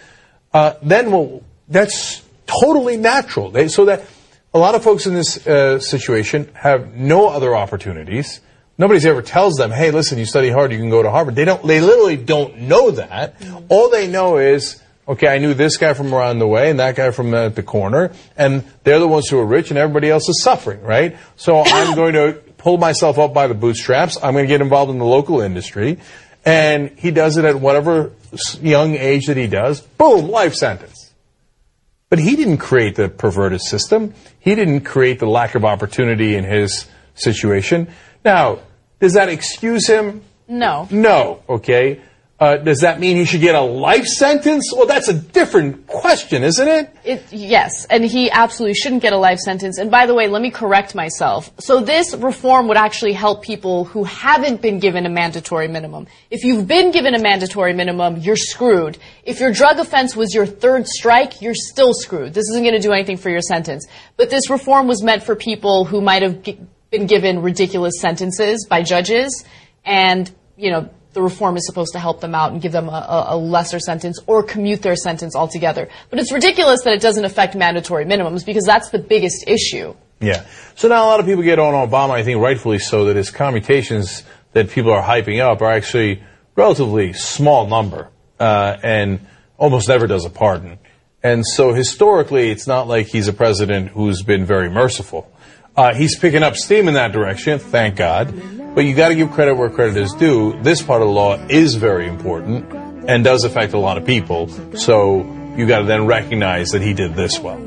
then that's totally natural. So that a lot of folks in this situation have no other opportunities. Nobody ever tells them, hey, listen, you study hard, you can go to Harvard. They literally don't know that. All they know is, okay, I knew this guy from around the way and that guy from the corner, and they're the ones who are rich and everybody else is suffering, right? So I'm going to pull myself up by the bootstraps. I'm going to get involved in the local industry. And he does it at whatever young age that he does. Boom, life sentence. But he didn't create the perverted system. He didn't create the lack of opportunity in his situation. Now, does that excuse him? No. No, okay. Does that mean he should get a life sentence? Well, that's a different question, isn't it? Yes, and he absolutely shouldn't get a life sentence. And by the way, let me correct myself. So this reform would actually help people who haven't been given a mandatory minimum. If you've been given a mandatory minimum, you're screwed. If your drug offense was your third strike, you're still screwed. This isn't going to do anything for your sentence. But this reform was meant for people who might have been given ridiculous sentences by judges, and, you know, the reform is supposed to help them out and give them a lesser sentence or commute their sentence altogether. But it's ridiculous that it doesn't affect mandatory minimums, because that's the biggest issue. Yeah. So now a lot of people get on Obama, I think rightfully so, that his commutations that people are hyping up are actually relatively small number, and almost never does a pardon. And so historically, it's not like he's a president who's been very merciful. He's picking up steam in that direction, thank God. But you got to give credit where credit is due. This part of the law is very important and does affect a lot of people. So you got to then recognize that he did this well.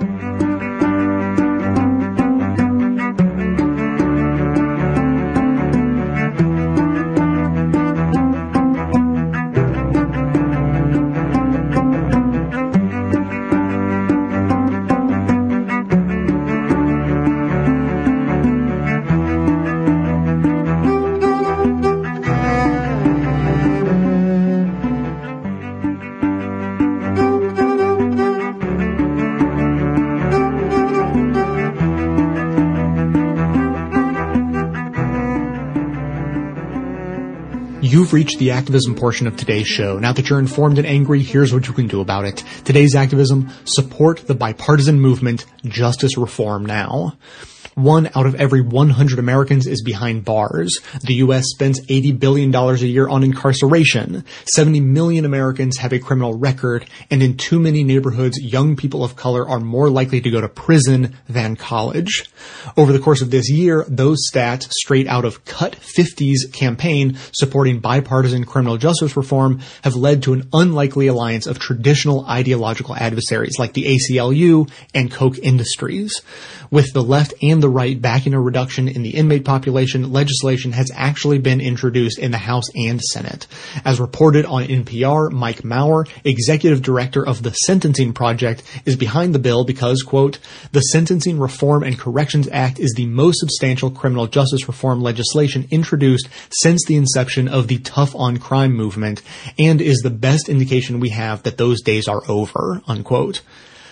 You've reached the activism portion of today's show. Now that you're informed and angry, here's what you can do about it. Today's activism: support the bipartisan movement, Justice Reform Now. 1 out of every 100 Americans is behind bars. The U.S. spends $80 billion a year on incarceration. 70 million Americans have a criminal record, and in too many neighborhoods, young people of color are more likely to go to prison than college. Over the course of this year, those stats, straight out of Cut 50's campaign supporting bipartisan criminal justice reform, have led to an unlikely alliance of traditional ideological adversaries like the ACLU and Koch Industries. With the left and the right backing a reduction in the inmate population, legislation has actually been introduced in the House and Senate. As reported on NPR, Mike Maurer, executive director of the Sentencing Project, is behind the bill because, quote, the Sentencing Reform and Corrections Act is the most substantial criminal justice reform legislation introduced since the inception of the tough on crime movement, and is the best indication we have that those days are over, unquote.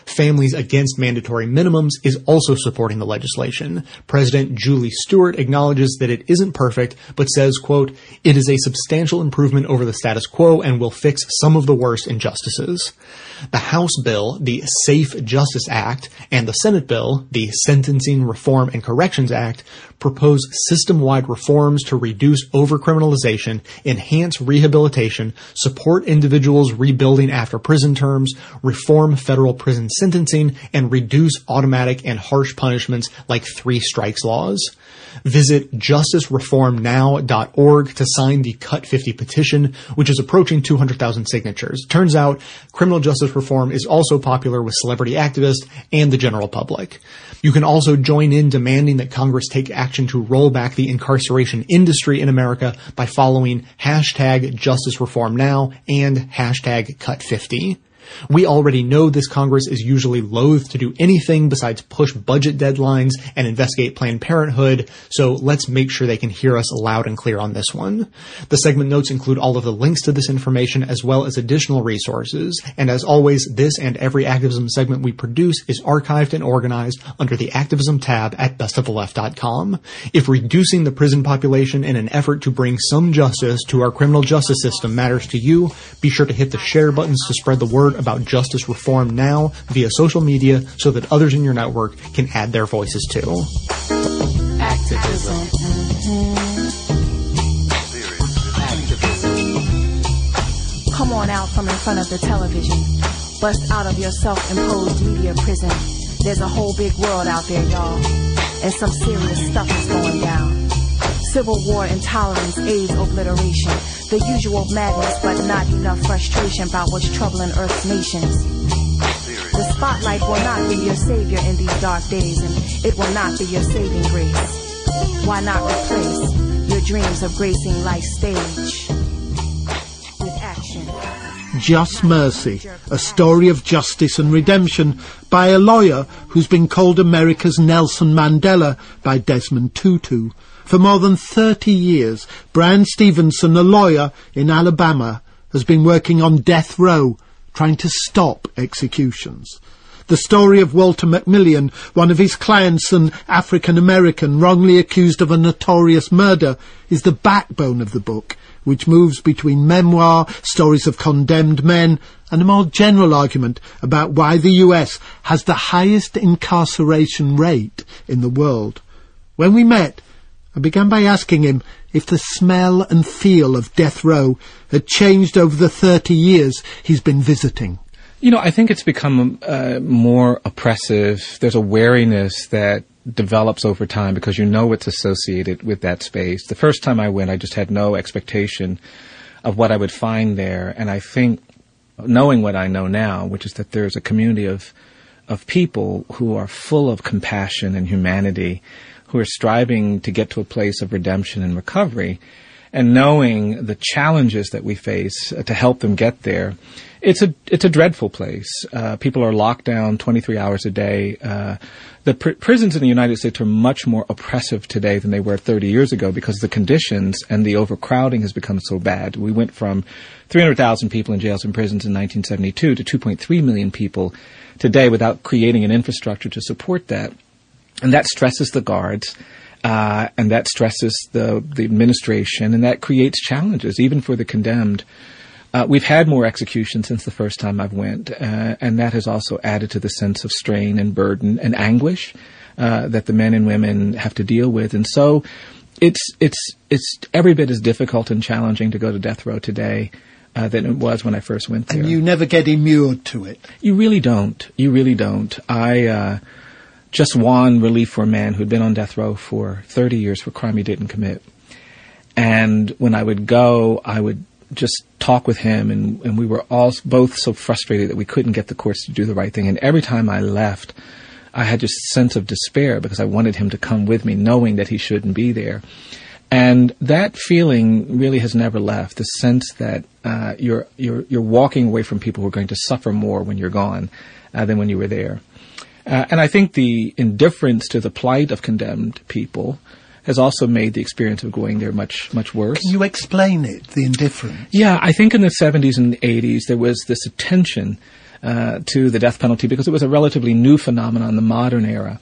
Families Against Mandatory Minimums is also supporting the legislation. President Julie Stewart acknowledges that it isn't perfect, but says, quote, "It is a substantial improvement over the status quo and will fix some of the worst injustices." The House bill, the Safe Justice Act, and the Senate bill, the Sentencing Reform and Corrections Act, propose system-wide reforms to reduce overcriminalization, enhance rehabilitation, support individuals rebuilding after prison terms, reform federal prison sentencing, and reduce automatic and harsh punishments like 3 strikes laws. Visit justicereformnow.org to sign the Cut 50 petition, which is approaching 200,000 signatures. Turns out, criminal justice reform is also popular with celebrity activists and the general public. You can also join in demanding that Congress take action to roll back the incarceration industry in America by following #JusticeReformNow and #Cut50. We already know this Congress is usually loath to do anything besides push budget deadlines and investigate Planned Parenthood, so let's make sure they can hear us loud and clear on this one. The segment notes include all of the links to this information as well as additional resources, and as always, this and every activism segment we produce is archived and organized under the Activism tab at besttheleft.com. If reducing the prison population in an effort to bring some justice to our criminal justice system matters to you, be sure to hit the share buttons to spread the word about justice reform now via social media so that others in your network can add their voices too. Activism. Come on out from in front of the television. Bust out of your self-imposed media prison. There's a whole big world out there, y'all. And some serious stuff is going down. Civil war, intolerance, AIDS, obliteration. The usual madness, but not enough frustration about what's troubling Earth's nations. The spotlight will not be your savior in these dark days, and it will not be your saving grace. Why not replace your dreams of gracing life's stage with action? Just Mercy, a story of justice and redemption by a lawyer who's been called America's Nelson Mandela by Desmond Tutu. For more than 30 years, Brian Stevenson, a lawyer in Alabama, has been working on death row, trying to stop executions. The story of Walter McMillian, one of his clients, an African-American wrongly accused of a notorious murder, is the backbone of the book, which moves between memoir, stories of condemned men, and a more general argument about why the US has the highest incarceration rate in the world. When we met, I began by asking him if the smell and feel of death row had changed over the 30 years he's been visiting. You know, I think it's become more oppressive. There's a wariness that develops over time because you know it's associated with that space. The first time I went, I just had no expectation of what I would find there. And I think, knowing what I know now, which is that there's a community of people who are full of compassion and humanity, who are striving to get to a place of redemption and recovery, and knowing the challenges that we face to help them get there, it's a dreadful place. People are locked down 23 hours a day. The prisons in the United States are much more oppressive today than they were 30 years ago because the conditions and the overcrowding has become so bad. We went from 300,000 people in jails and prisons in 1972 to 2.3 million people today without creating an infrastructure to support that. And that stresses the guards, and that stresses the administration, and that creates challenges, even for the condemned. We've had more executions since the first time I've went, and that has also added to the sense of strain and burden and anguish that the men and women have to deal with. And so it's every bit as difficult and challenging to go to death row today than it was when I first went there. And you never get immured to it. You really don't. You really don't. I just won relief for a man who'd been on death row for 30 years for a crime he didn't commit. And when I would go, I would just talk with him, and we were all both so frustrated that we couldn't get the courts to do the right thing. And every time I left, I had just a sense of despair because I wanted him to come with me, knowing that he shouldn't be there. And that feeling really has never left, the sense that you're walking away from people who are going to suffer more when you're gone than when you were there. And I think the indifference to the plight of condemned people has also made the experience of going there much, much worse. Can you explain it, the indifference? Yeah, I think in the 70s and 80s there was this attention to the death penalty because it was a relatively new phenomenon in the modern era.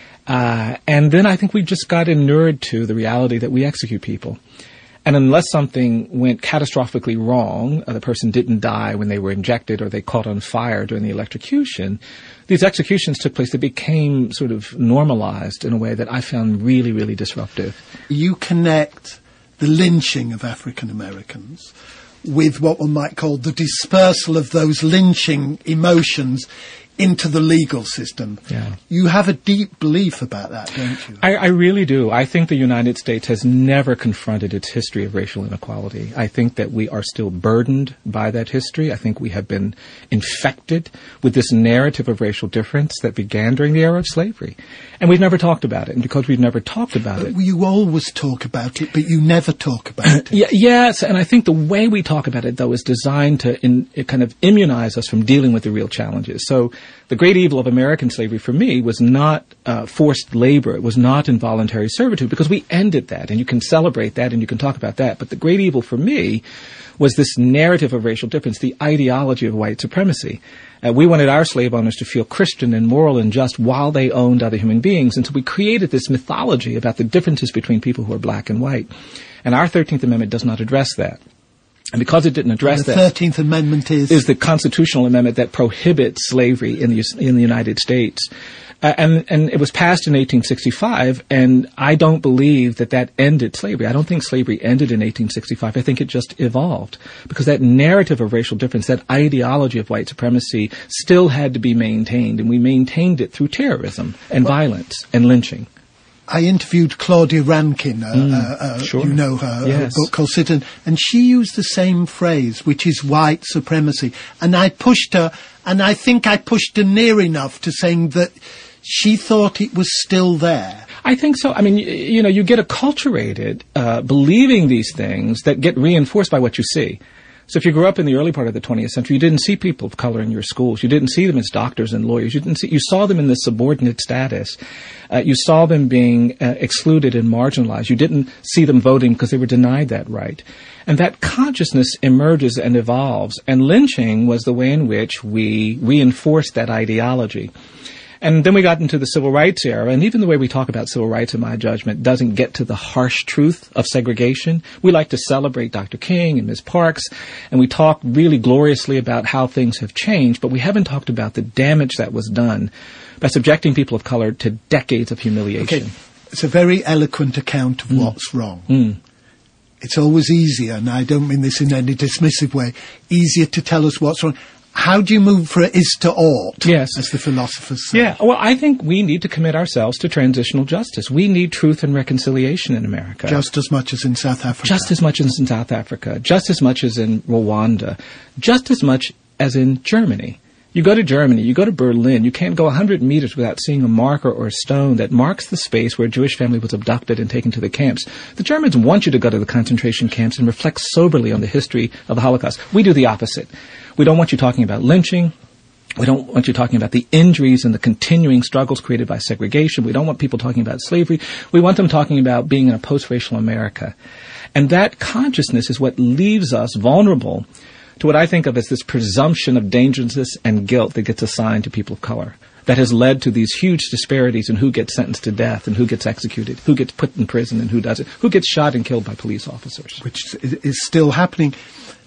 And then I think we just got inured to the reality that we execute people. And unless something went catastrophically wrong, the person didn't die when they were injected or they caught on fire during the electrocution, these executions took place that became sort of normalized in a way that I found really, really disruptive. You connect the lynching of African Americans with what one might call the dispersal of those lynching emotions into the legal system. Yeah. You have a deep belief about that, don't you? I really do. I think the United States has never confronted its history of racial inequality. I think that we are still burdened by that history. I think we have been infected with this narrative of racial difference that began during the era of slavery. And we've never talked about it. And because we've never talked about it... You always talk about it, but you never talk about it. Yes, and I think the way we talk about it, though, is designed to kind of immunize us from dealing with the real challenges. So the great evil of American slavery for me was not forced labor. It was not involuntary servitude, because we ended that, and you can celebrate that and you can talk about that. But the great evil for me was this narrative of racial difference, the ideology of white supremacy. We wanted our slave owners to feel Christian and moral and just while they owned other human beings. And so we created this mythology about the differences between people who are black and white. And our 13th Amendment does not address that. And because it didn't address that... The 13th Amendment is the constitutional amendment that prohibits slavery in the United States. And it was passed in 1865, and I don't believe that ended slavery. I don't think slavery ended in 1865. I think it just evolved, because that narrative of racial difference, that ideology of white supremacy still had to be maintained, and we maintained it through terrorism and violence and lynching. I interviewed Claudia Rankin, sure. You know her, Yes. her book called Citizen, and she used the same phrase, which is white supremacy. And I pushed her, and I think I pushed her near enough to saying that she thought it was still there. I think so. I mean, you get acculturated believing these things that get reinforced by what you see. So if you grew up in the early part of the 20th century, you didn't see people of color in your schools. You didn't see them as doctors and lawyers. You saw them in this subordinate status. You saw them being excluded and marginalized. You didn't see them voting because they were denied that right. And that consciousness emerges and evolves. And lynching was the way in which we reinforced that ideology. And then we got into the civil rights era, and even the way we talk about civil rights, in my judgment, doesn't get to the harsh truth of segregation. We like to celebrate Dr. King and Ms. Parks, and we talk really gloriously about how things have changed, but we haven't talked about the damage that was done by subjecting people of color to decades of humiliation. Okay. It's a very eloquent account of what's wrong. It's always easier, and I don't mean this in any dismissive way, easier to tell us what's wrong. How do you move from is to ought, yes, as the philosophers say? Yeah, well, I think we need to commit ourselves to transitional justice. We need truth and reconciliation in America. Just as much as in South Africa. Just as much as in South Africa. Just as much as in Rwanda. Just as much as in Germany. You go to Germany, you go to Berlin, you can't go 100 meters without seeing a marker or a stone that marks the space where a Jewish family was abducted and taken to the camps. The Germans want you to go to the concentration camps and reflect soberly on the history of the Holocaust. We do the opposite. We don't want you talking about lynching. We don't want you talking about the injuries and the continuing struggles created by segregation. We don't want people talking about slavery. We want them talking about being in a post-racial America. And that consciousness is what leaves us vulnerable to what I think of as this presumption of dangerousness and guilt that gets assigned to people of color, that has led to these huge disparities in who gets sentenced to death and who gets executed, who gets put in prison and who doesn't, who gets shot and killed by police officers. Which is still happening.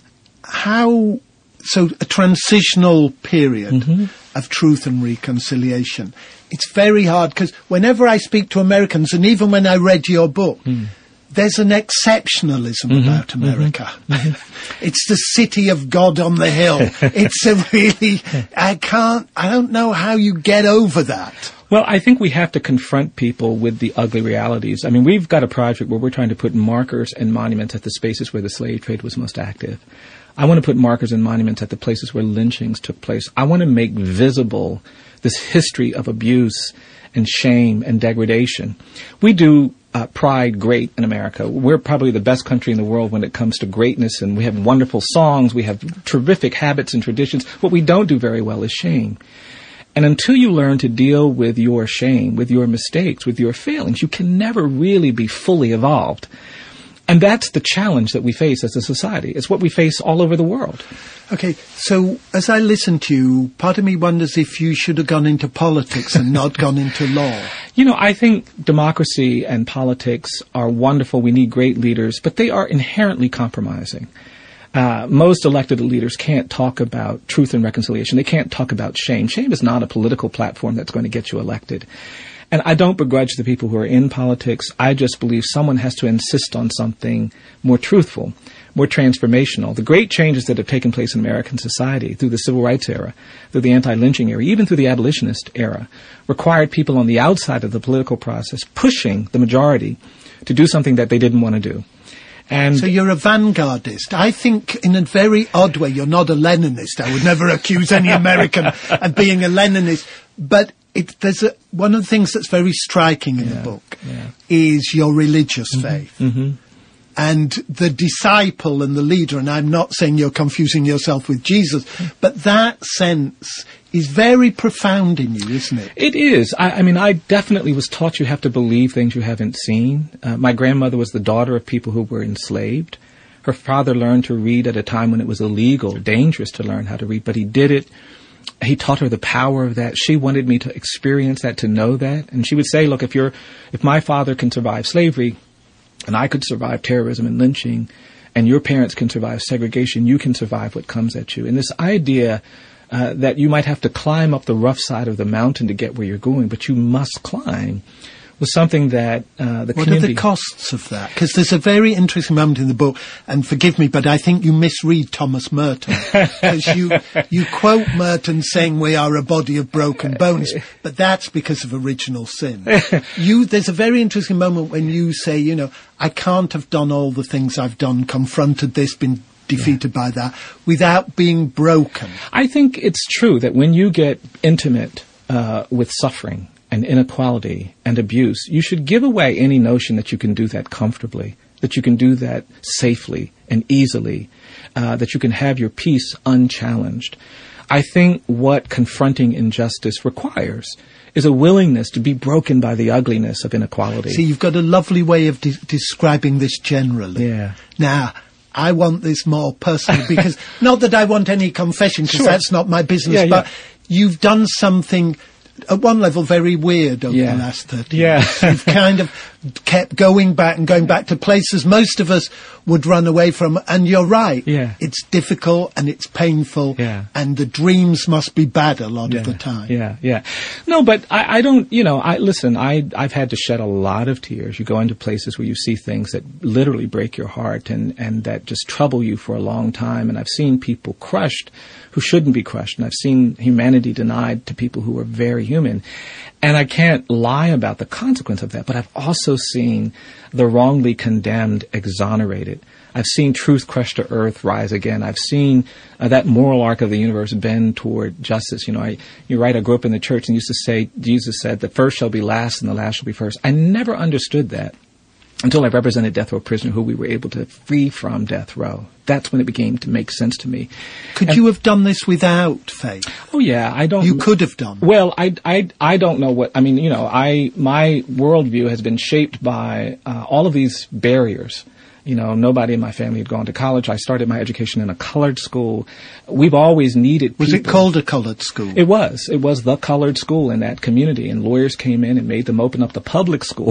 So a transitional period of truth and reconciliation. It's very hard, because whenever I speak to Americans, and even when I read your book, there's an exceptionalism about America. It's the city of God on the hill. It's a really, I don't know how you get over that. Well, I think we have to confront people with the ugly realities. I mean, we've got a project where we're trying to put markers and monuments at the spaces where the slave trade was most active. I want to put markers and monuments at the places where lynchings took place. I want to make visible this history of abuse and shame and degradation. We do pride great in America. We're probably the best country in the world when it comes to greatness, and we have wonderful songs. We have terrific habits and traditions. What we don't do very well is shame. And until you learn to deal with your shame, with your mistakes, with your failings, you can never really be fully evolved. And that's the challenge that we face as a society. It's what we face all over the world. Okay, so as I listen to you, part of me wonders if you should have gone into politics and not gone into law. You know, I think democracy and politics are wonderful. We need great leaders, but they are inherently compromising. Most elected leaders can't talk about truth and reconciliation. They can't talk about shame. Shame is not a political platform that's going to get you elected. And I don't begrudge the people who are in politics. I just believe someone has to insist on something more truthful, more transformational. The great changes that have taken place in American society through the civil rights era, through the anti-lynching era, even through the abolitionist era, required people on the outside of the political process pushing the majority to do something that they didn't want to do. And so you're a vanguardist. I think in a very odd way you're not a Leninist. I would never accuse any American of being a Leninist. But one of the things that's very striking in the book is your religious faith. Mm-hmm. And the disciple and the leader, and I'm not saying you're confusing yourself with Jesus, but that sense is very profound in you, isn't it? It is. I mean, I definitely was taught you have to believe things you haven't seen. My grandmother was the daughter of people who were enslaved. Her father learned to read at a time when it was illegal, dangerous to learn how to read, but he did it. He taught her the power of that. She wanted me to experience that, to know that. And she would say, look, if my father can survive slavery, and I could survive terrorism and lynching, and your parents can survive segregation, you can survive what comes at you. And this idea that you might have to climb up the rough side of the mountain to get where you're going, but you must climb, was something that the community... What are the costs of that? Because there's a very interesting moment in the book, and forgive me, but I think you misread Thomas Merton. Because you quote Merton saying we are a body of broken bones, but that's because of original sin. There's a very interesting moment when you say, I can't have done all the things I've done, confronted this, been defeated by that, without being broken. I think it's true that when you get intimate with suffering and inequality and abuse, you should give away any notion that you can do that comfortably, that you can do that safely and easily, that you can have your peace unchallenged. I think what confronting injustice requires is a willingness to be broken by the ugliness of inequality. See, you've got a lovely way of describing this generally. Yeah. Now, I want this more personally, because not that I want any confession, because that's not my business, but you've done something at one level very weird over the last 30 years. You've kind of kept going back to places most of us would run away from, and you're right. Yeah. It's difficult and it's painful, and the dreams must be bad a lot of the time. Yeah. No, but I don't, listen, I've had to shed a lot of tears. You go into places where you see things that literally break your heart and that just trouble you for a long time, and I've seen people crushed who shouldn't be crushed, and I've seen humanity denied to people who are very human. And I can't lie about the consequence of that, but I've also seen the wrongly condemned exonerated. I've seen truth crushed to earth rise again. I've seen that moral arc of the universe bend toward justice. You're right, I grew up in the church and used to say, Jesus said, the first shall be last and the last shall be first. I never understood that until I represented death row prisoner who we were able to free from death row. That's when it began to make sense to me. Could you have done this without faith? Oh yeah, I don't. You could have done. Well, I don't know what I mean. My worldview has been shaped by all of these barriers. Nobody in my family had gone to college. I started my education in a colored school. We've always needed people. Was it called a colored school? It was. It was the colored school in that community, and lawyers came in and made them open up the public school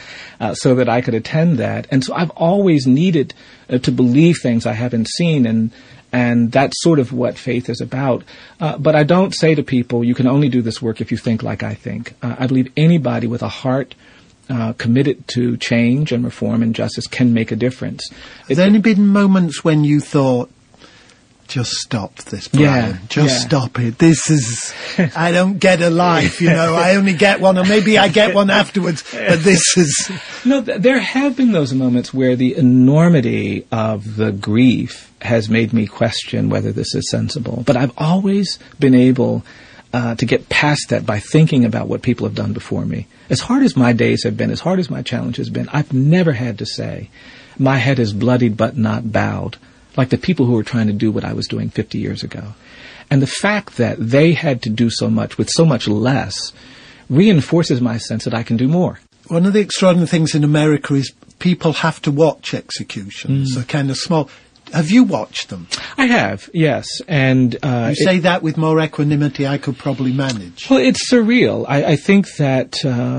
so that I could attend that. And so I've always needed to believe things I haven't seen, and that's sort of what faith is about. But I don't say to people, you can only do this work if you think like I think. I believe anybody with a heart committed to change and reform and justice can make a difference. Have there only been moments when you thought, just stop this, Brian. Stop it. This is, I don't get a life, I only get one, or maybe I get one afterwards, but this is... No, there have been those moments where the enormity of the grief has made me question whether this is sensible. But I've always been able to get past that by thinking about what people have done before me. As hard as my days have been, as hard as my challenge has been, I've never had to say, my head is bloodied but not bowed, like the people who were trying to do what I was doing 50 years ago. And the fact that they had to do so much with so much less reinforces my sense that I can do more. One of the extraordinary things in America is people have to watch executions. They're kind of small. Have you watched them? I have, yes. And you say that with more equanimity I could probably manage. Well, it's surreal. I think that,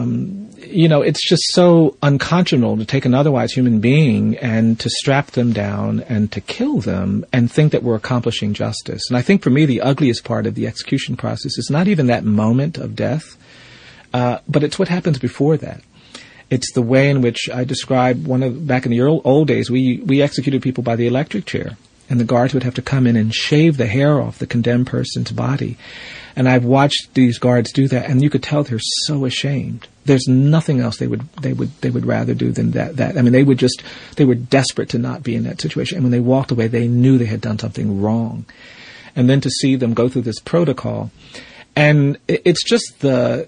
it's just so unconscionable to take an otherwise human being and to strap them down and to kill them and think that we're accomplishing justice. And I think for me, the ugliest part of the execution process is not even that moment of death, but it's what happens before that. It's the way in which I described back in the old days, we executed people by the electric chair, and the guards would have to come in and shave the hair off the condemned person's body. And I've watched these guards do that, and you could tell they're so ashamed. There's nothing else they would rather do than that. I mean, they were desperate to not be in that situation. And when they walked away, they knew they had done something wrong. And then to see them go through this protocol, and it's just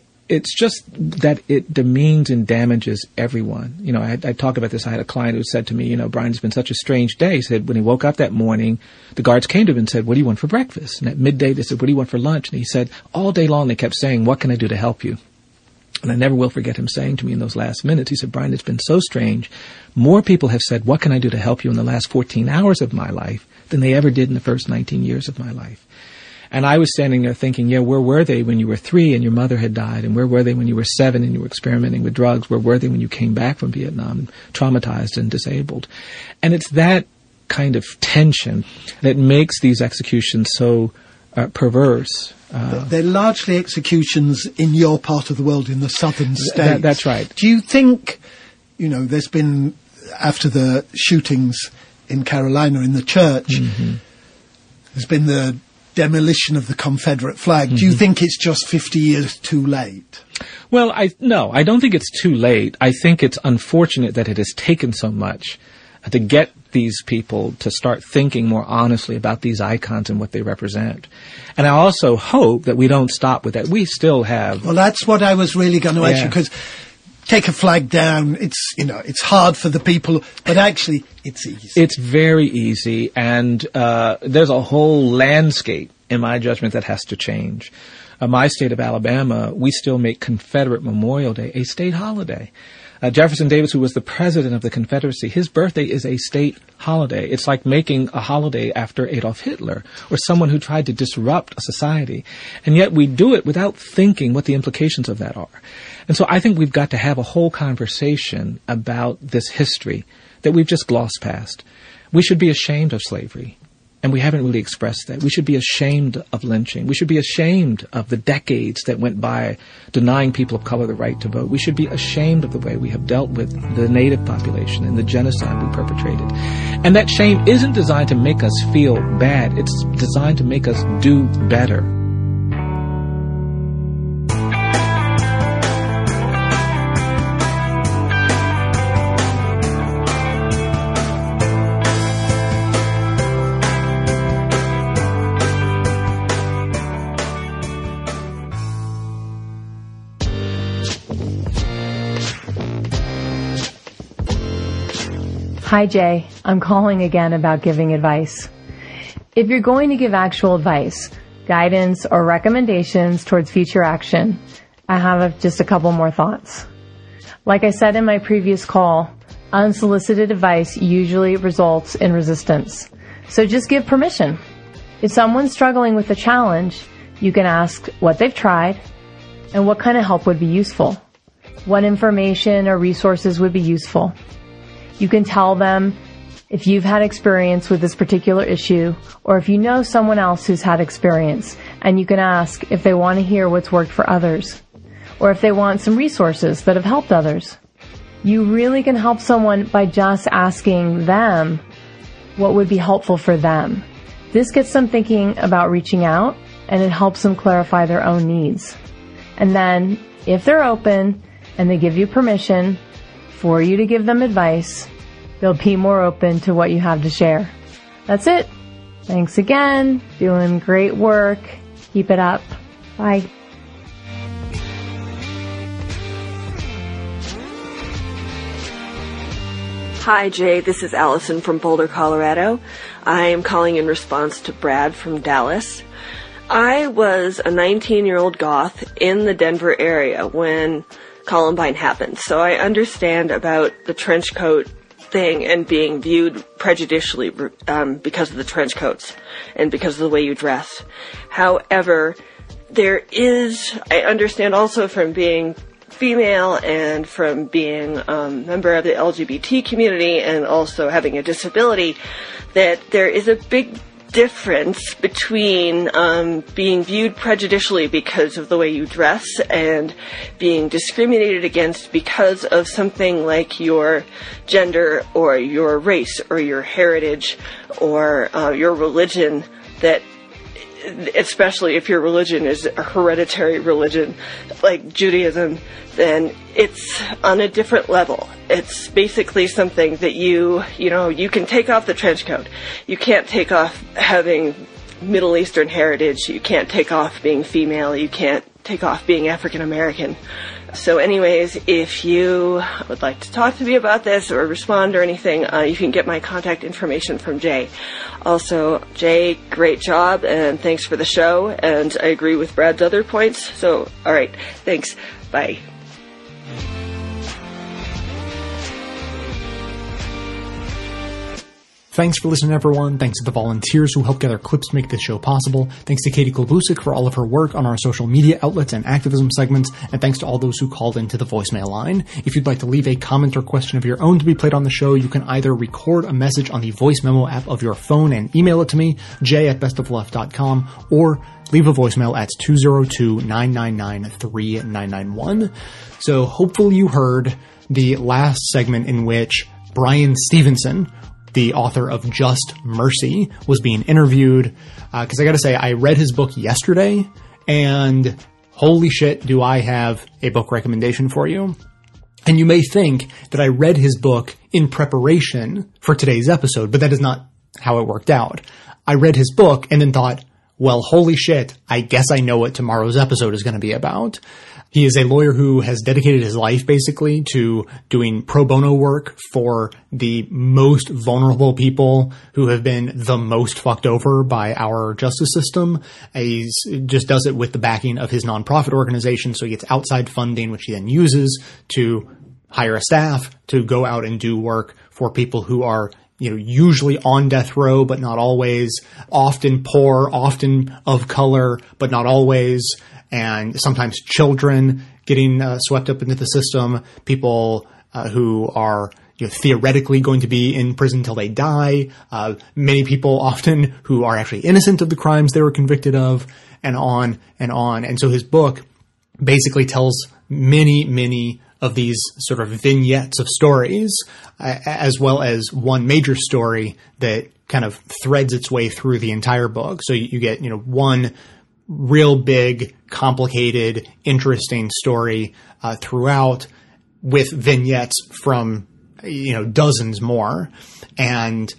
that it demeans and damages everyone. I talk about this. I had a client who said to me, Brian, it's been such a strange day. He said when he woke up that morning, the guards came to him and said, what do you want for breakfast? And at midday, they said, what do you want for lunch? And he said, all day long, they kept saying, what can I do to help you? And I never will forget him saying to me in those last minutes, he said, Brian, it's been so strange. More people have said, what can I do to help you in the last 14 hours of my life than they ever did in the first 19 years of my life. And I was standing there thinking, where were they when you were 3 and your mother had died? And where were they when you were 7 and you were experimenting with drugs? Where were they when you came back from Vietnam, traumatized and disabled? And it's that kind of tension that makes these executions so perverse. They're largely executions in your part of the world, in the southern states. That's right. Do you think, there's been, after the shootings in Carolina in the church, there's been the demolition of the Confederate flag. Do you think it's just 50 years too late? Well, no, I don't think it's too late. I think it's unfortunate that it has taken so much to get these people to start thinking more honestly about these icons and what they represent. And I also hope that we don't stop with that. We still have... Well, that's what I was really going to ask you, because take a flag down, it's hard for the people, but actually it's easy. It's very easy, and there's a whole landscape, in my judgment, that has to change. My state of Alabama, we still make Confederate Memorial Day a state holiday. Jefferson Davis, who was the president of the Confederacy, his birthday is a state holiday. It's like making a holiday after Adolf Hitler or someone who tried to disrupt a society. And yet we do it without thinking what the implications of that are. And so I think we've got to have a whole conversation about this history that we've just glossed past. We should be ashamed of slavery. And we haven't really expressed that. We should be ashamed of lynching. We should be ashamed of the decades that went by denying people of color the right to vote. We should be ashamed of the way we have dealt with the native population and the genocide we perpetrated. And that shame isn't designed to make us feel bad. It's designed to make us do better. Hi, Jay. I'm calling again about giving advice. If you're going to give actual advice, guidance, or recommendations towards future action, I have just a couple more thoughts. Like I said in my previous call, unsolicited advice usually results in resistance. So just give permission. If someone's struggling with a challenge, you can ask what they've tried and what kind of help would be useful. What information or resources would be useful. You can tell them if you've had experience with this particular issue or if you know someone else who's had experience, and you can ask if they want to hear what's worked for others or if they want some resources that have helped others. You really can help someone by just asking them what would be helpful for them. This gets them thinking about reaching out, and it helps them clarify their own needs. And then, if they're open and they give you permission for you to give them advice, they'll be more open to what you have to share. That's it. Thanks again. Doing great work. Keep it up. Bye. Hi, Jay. This is Allison from Boulder, Colorado. I am calling in response to Brad from Dallas. I was a 19-year-old goth in the Denver area when Columbine happened, so I understand about the trench coat thing and being viewed prejudicially because of the trench coats and because of the way you dress. However, I understand also from being female and from being a member of the LGBT community and also having a disability, that there is a big difference between being viewed prejudicially because of the way you dress and being discriminated against because of something like your gender or your race or your heritage or your religion, that especially if your religion is a hereditary religion like Judaism, then it's on a different level. It's basically something that you can take off the trench coat. You can't take off having Middle Eastern heritage. You can't take off being female. You can't take off being African American. So anyways, if you would like to talk to me about this or respond or anything, you can get my contact information from Jay. Also, Jay, great job, and thanks for the show, and I agree with Brad's other points. So, all right, thanks. Bye. Thanks for listening, everyone. Thanks to the volunteers who helped gather clips to make this show possible. Thanks to Katie Klobusik for all of her work on our social media outlets and activism segments. And thanks to all those who called into the voicemail line. If you'd like to leave a comment or question of your own to be played on the show, you can either record a message on the voice memo app of your phone and email it to me, jay@bestofleft.com, or leave a voicemail at 202-999-3991. So hopefully you heard the last segment in which Bryan Stevenson, the author of Just Mercy, was being interviewed. Because I gotta say, I read his book yesterday, and holy shit, do I have a book recommendation for you. And you may think that I read his book in preparation for today's episode, but that is not how it worked out. I read his book and then thought, well, holy shit, I guess I know what tomorrow's episode is going to be about. He is a lawyer who has dedicated his life basically to doing pro bono work for the most vulnerable people who have been the most fucked over by our justice system. He just does it with the backing of his nonprofit organization, so he gets outside funding, which he then uses to hire a staff to go out and do work for people who are, usually on death row, but not always, often poor, often of color, but not always, and sometimes children getting swept up into the system, people who are theoretically going to be in prison till they die, many people often who are actually innocent of the crimes they were convicted of, and on and on. And so his book basically tells many of these sort of vignettes of stories, as well as one major story that kind of threads its way through the entire book. So you get, one real big, complicated, interesting story throughout, with vignettes from, dozens more. And,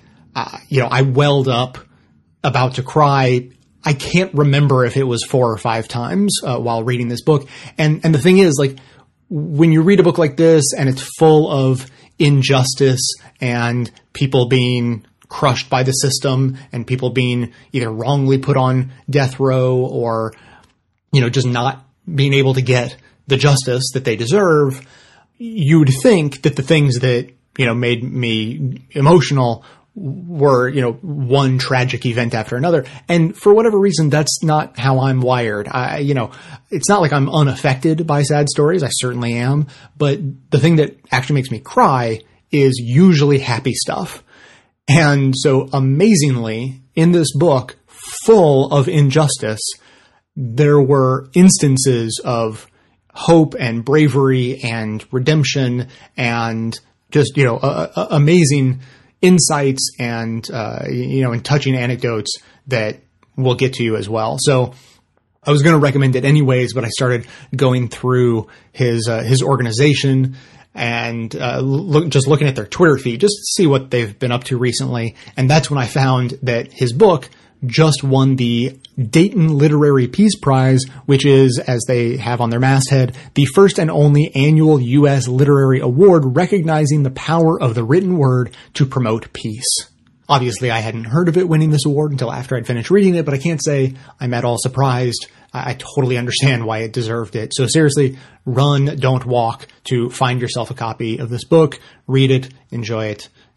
I welled up about to cry. I can't remember if it was 4 or 5 times while reading this book. And the thing is, when you read a book like this and it's full of injustice and people being crushed by the system and people being either wrongly put on death row or, just not being able to get the justice that they deserve, you'd think that the things that, made me emotional were, one tragic event after another. And for whatever reason, that's not how I'm wired. It's not like I'm unaffected by sad stories. I certainly am. But the thing that actually makes me cry is usually happy stuff. And so amazingly, in this book full of injustice, there were instances of hope and bravery and redemption and just, amazing insights and, and touching anecdotes that we'll get to as well. So I was going to recommend it anyways, but I started going through his organization and looking at their Twitter feed just to see what they've been up to recently. And that's when I found that his book just won the Dayton Literary Peace Prize, which is, as they have on their masthead, the first and only annual U.S. literary award recognizing the power of the written word to promote peace. Obviously, I hadn't heard of it winning this award until after I'd finished reading it, but I can't say I'm at all surprised. I totally understand why it deserved it. So seriously, run, don't walk to find yourself a copy of this book, read it, enjoy it,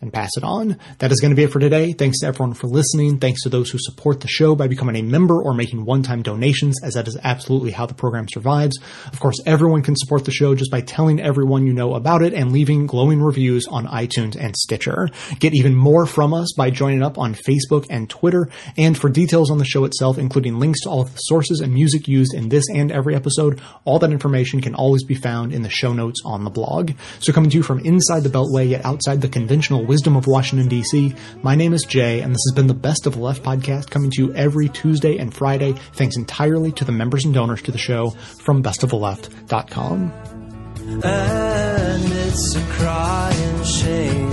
and pass it on. That is going to be it for today. Thanks to everyone for listening. Thanks to those who support the show by becoming a member or making one-time donations, as that is absolutely how the program survives. Of course, everyone can support the show just by telling everyone you know about it and leaving glowing reviews on iTunes and Stitcher. Get even more from us by joining up on Facebook and Twitter. And for details on the show itself, including links to all of the sources and music used in this and every episode, all that information can always be found in the show notes on the blog. So coming to you from inside the Beltway, yet outside the conventional wisdom of Washington, D.C., my name is Jay, and this has been the Best of the Left podcast, coming to you every Tuesday and Friday, thanks entirely to the members and donors to the show from bestoftheleft.com. And it's a crying shame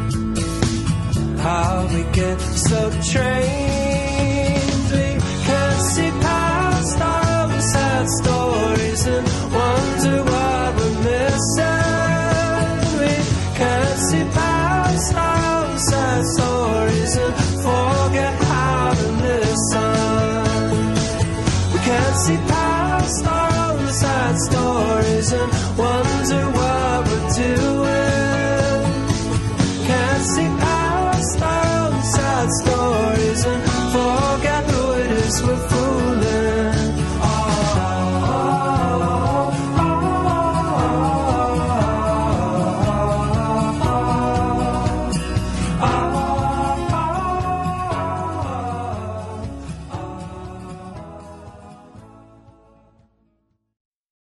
how we get so trained. We can't see past all the sad stories and wonder what we're missing. We can't see past all the sad stories and forget how to listen. We can't see past all the sad stories and wonder what we're doing. Can't see past all the sad stories and forget who it is we're for.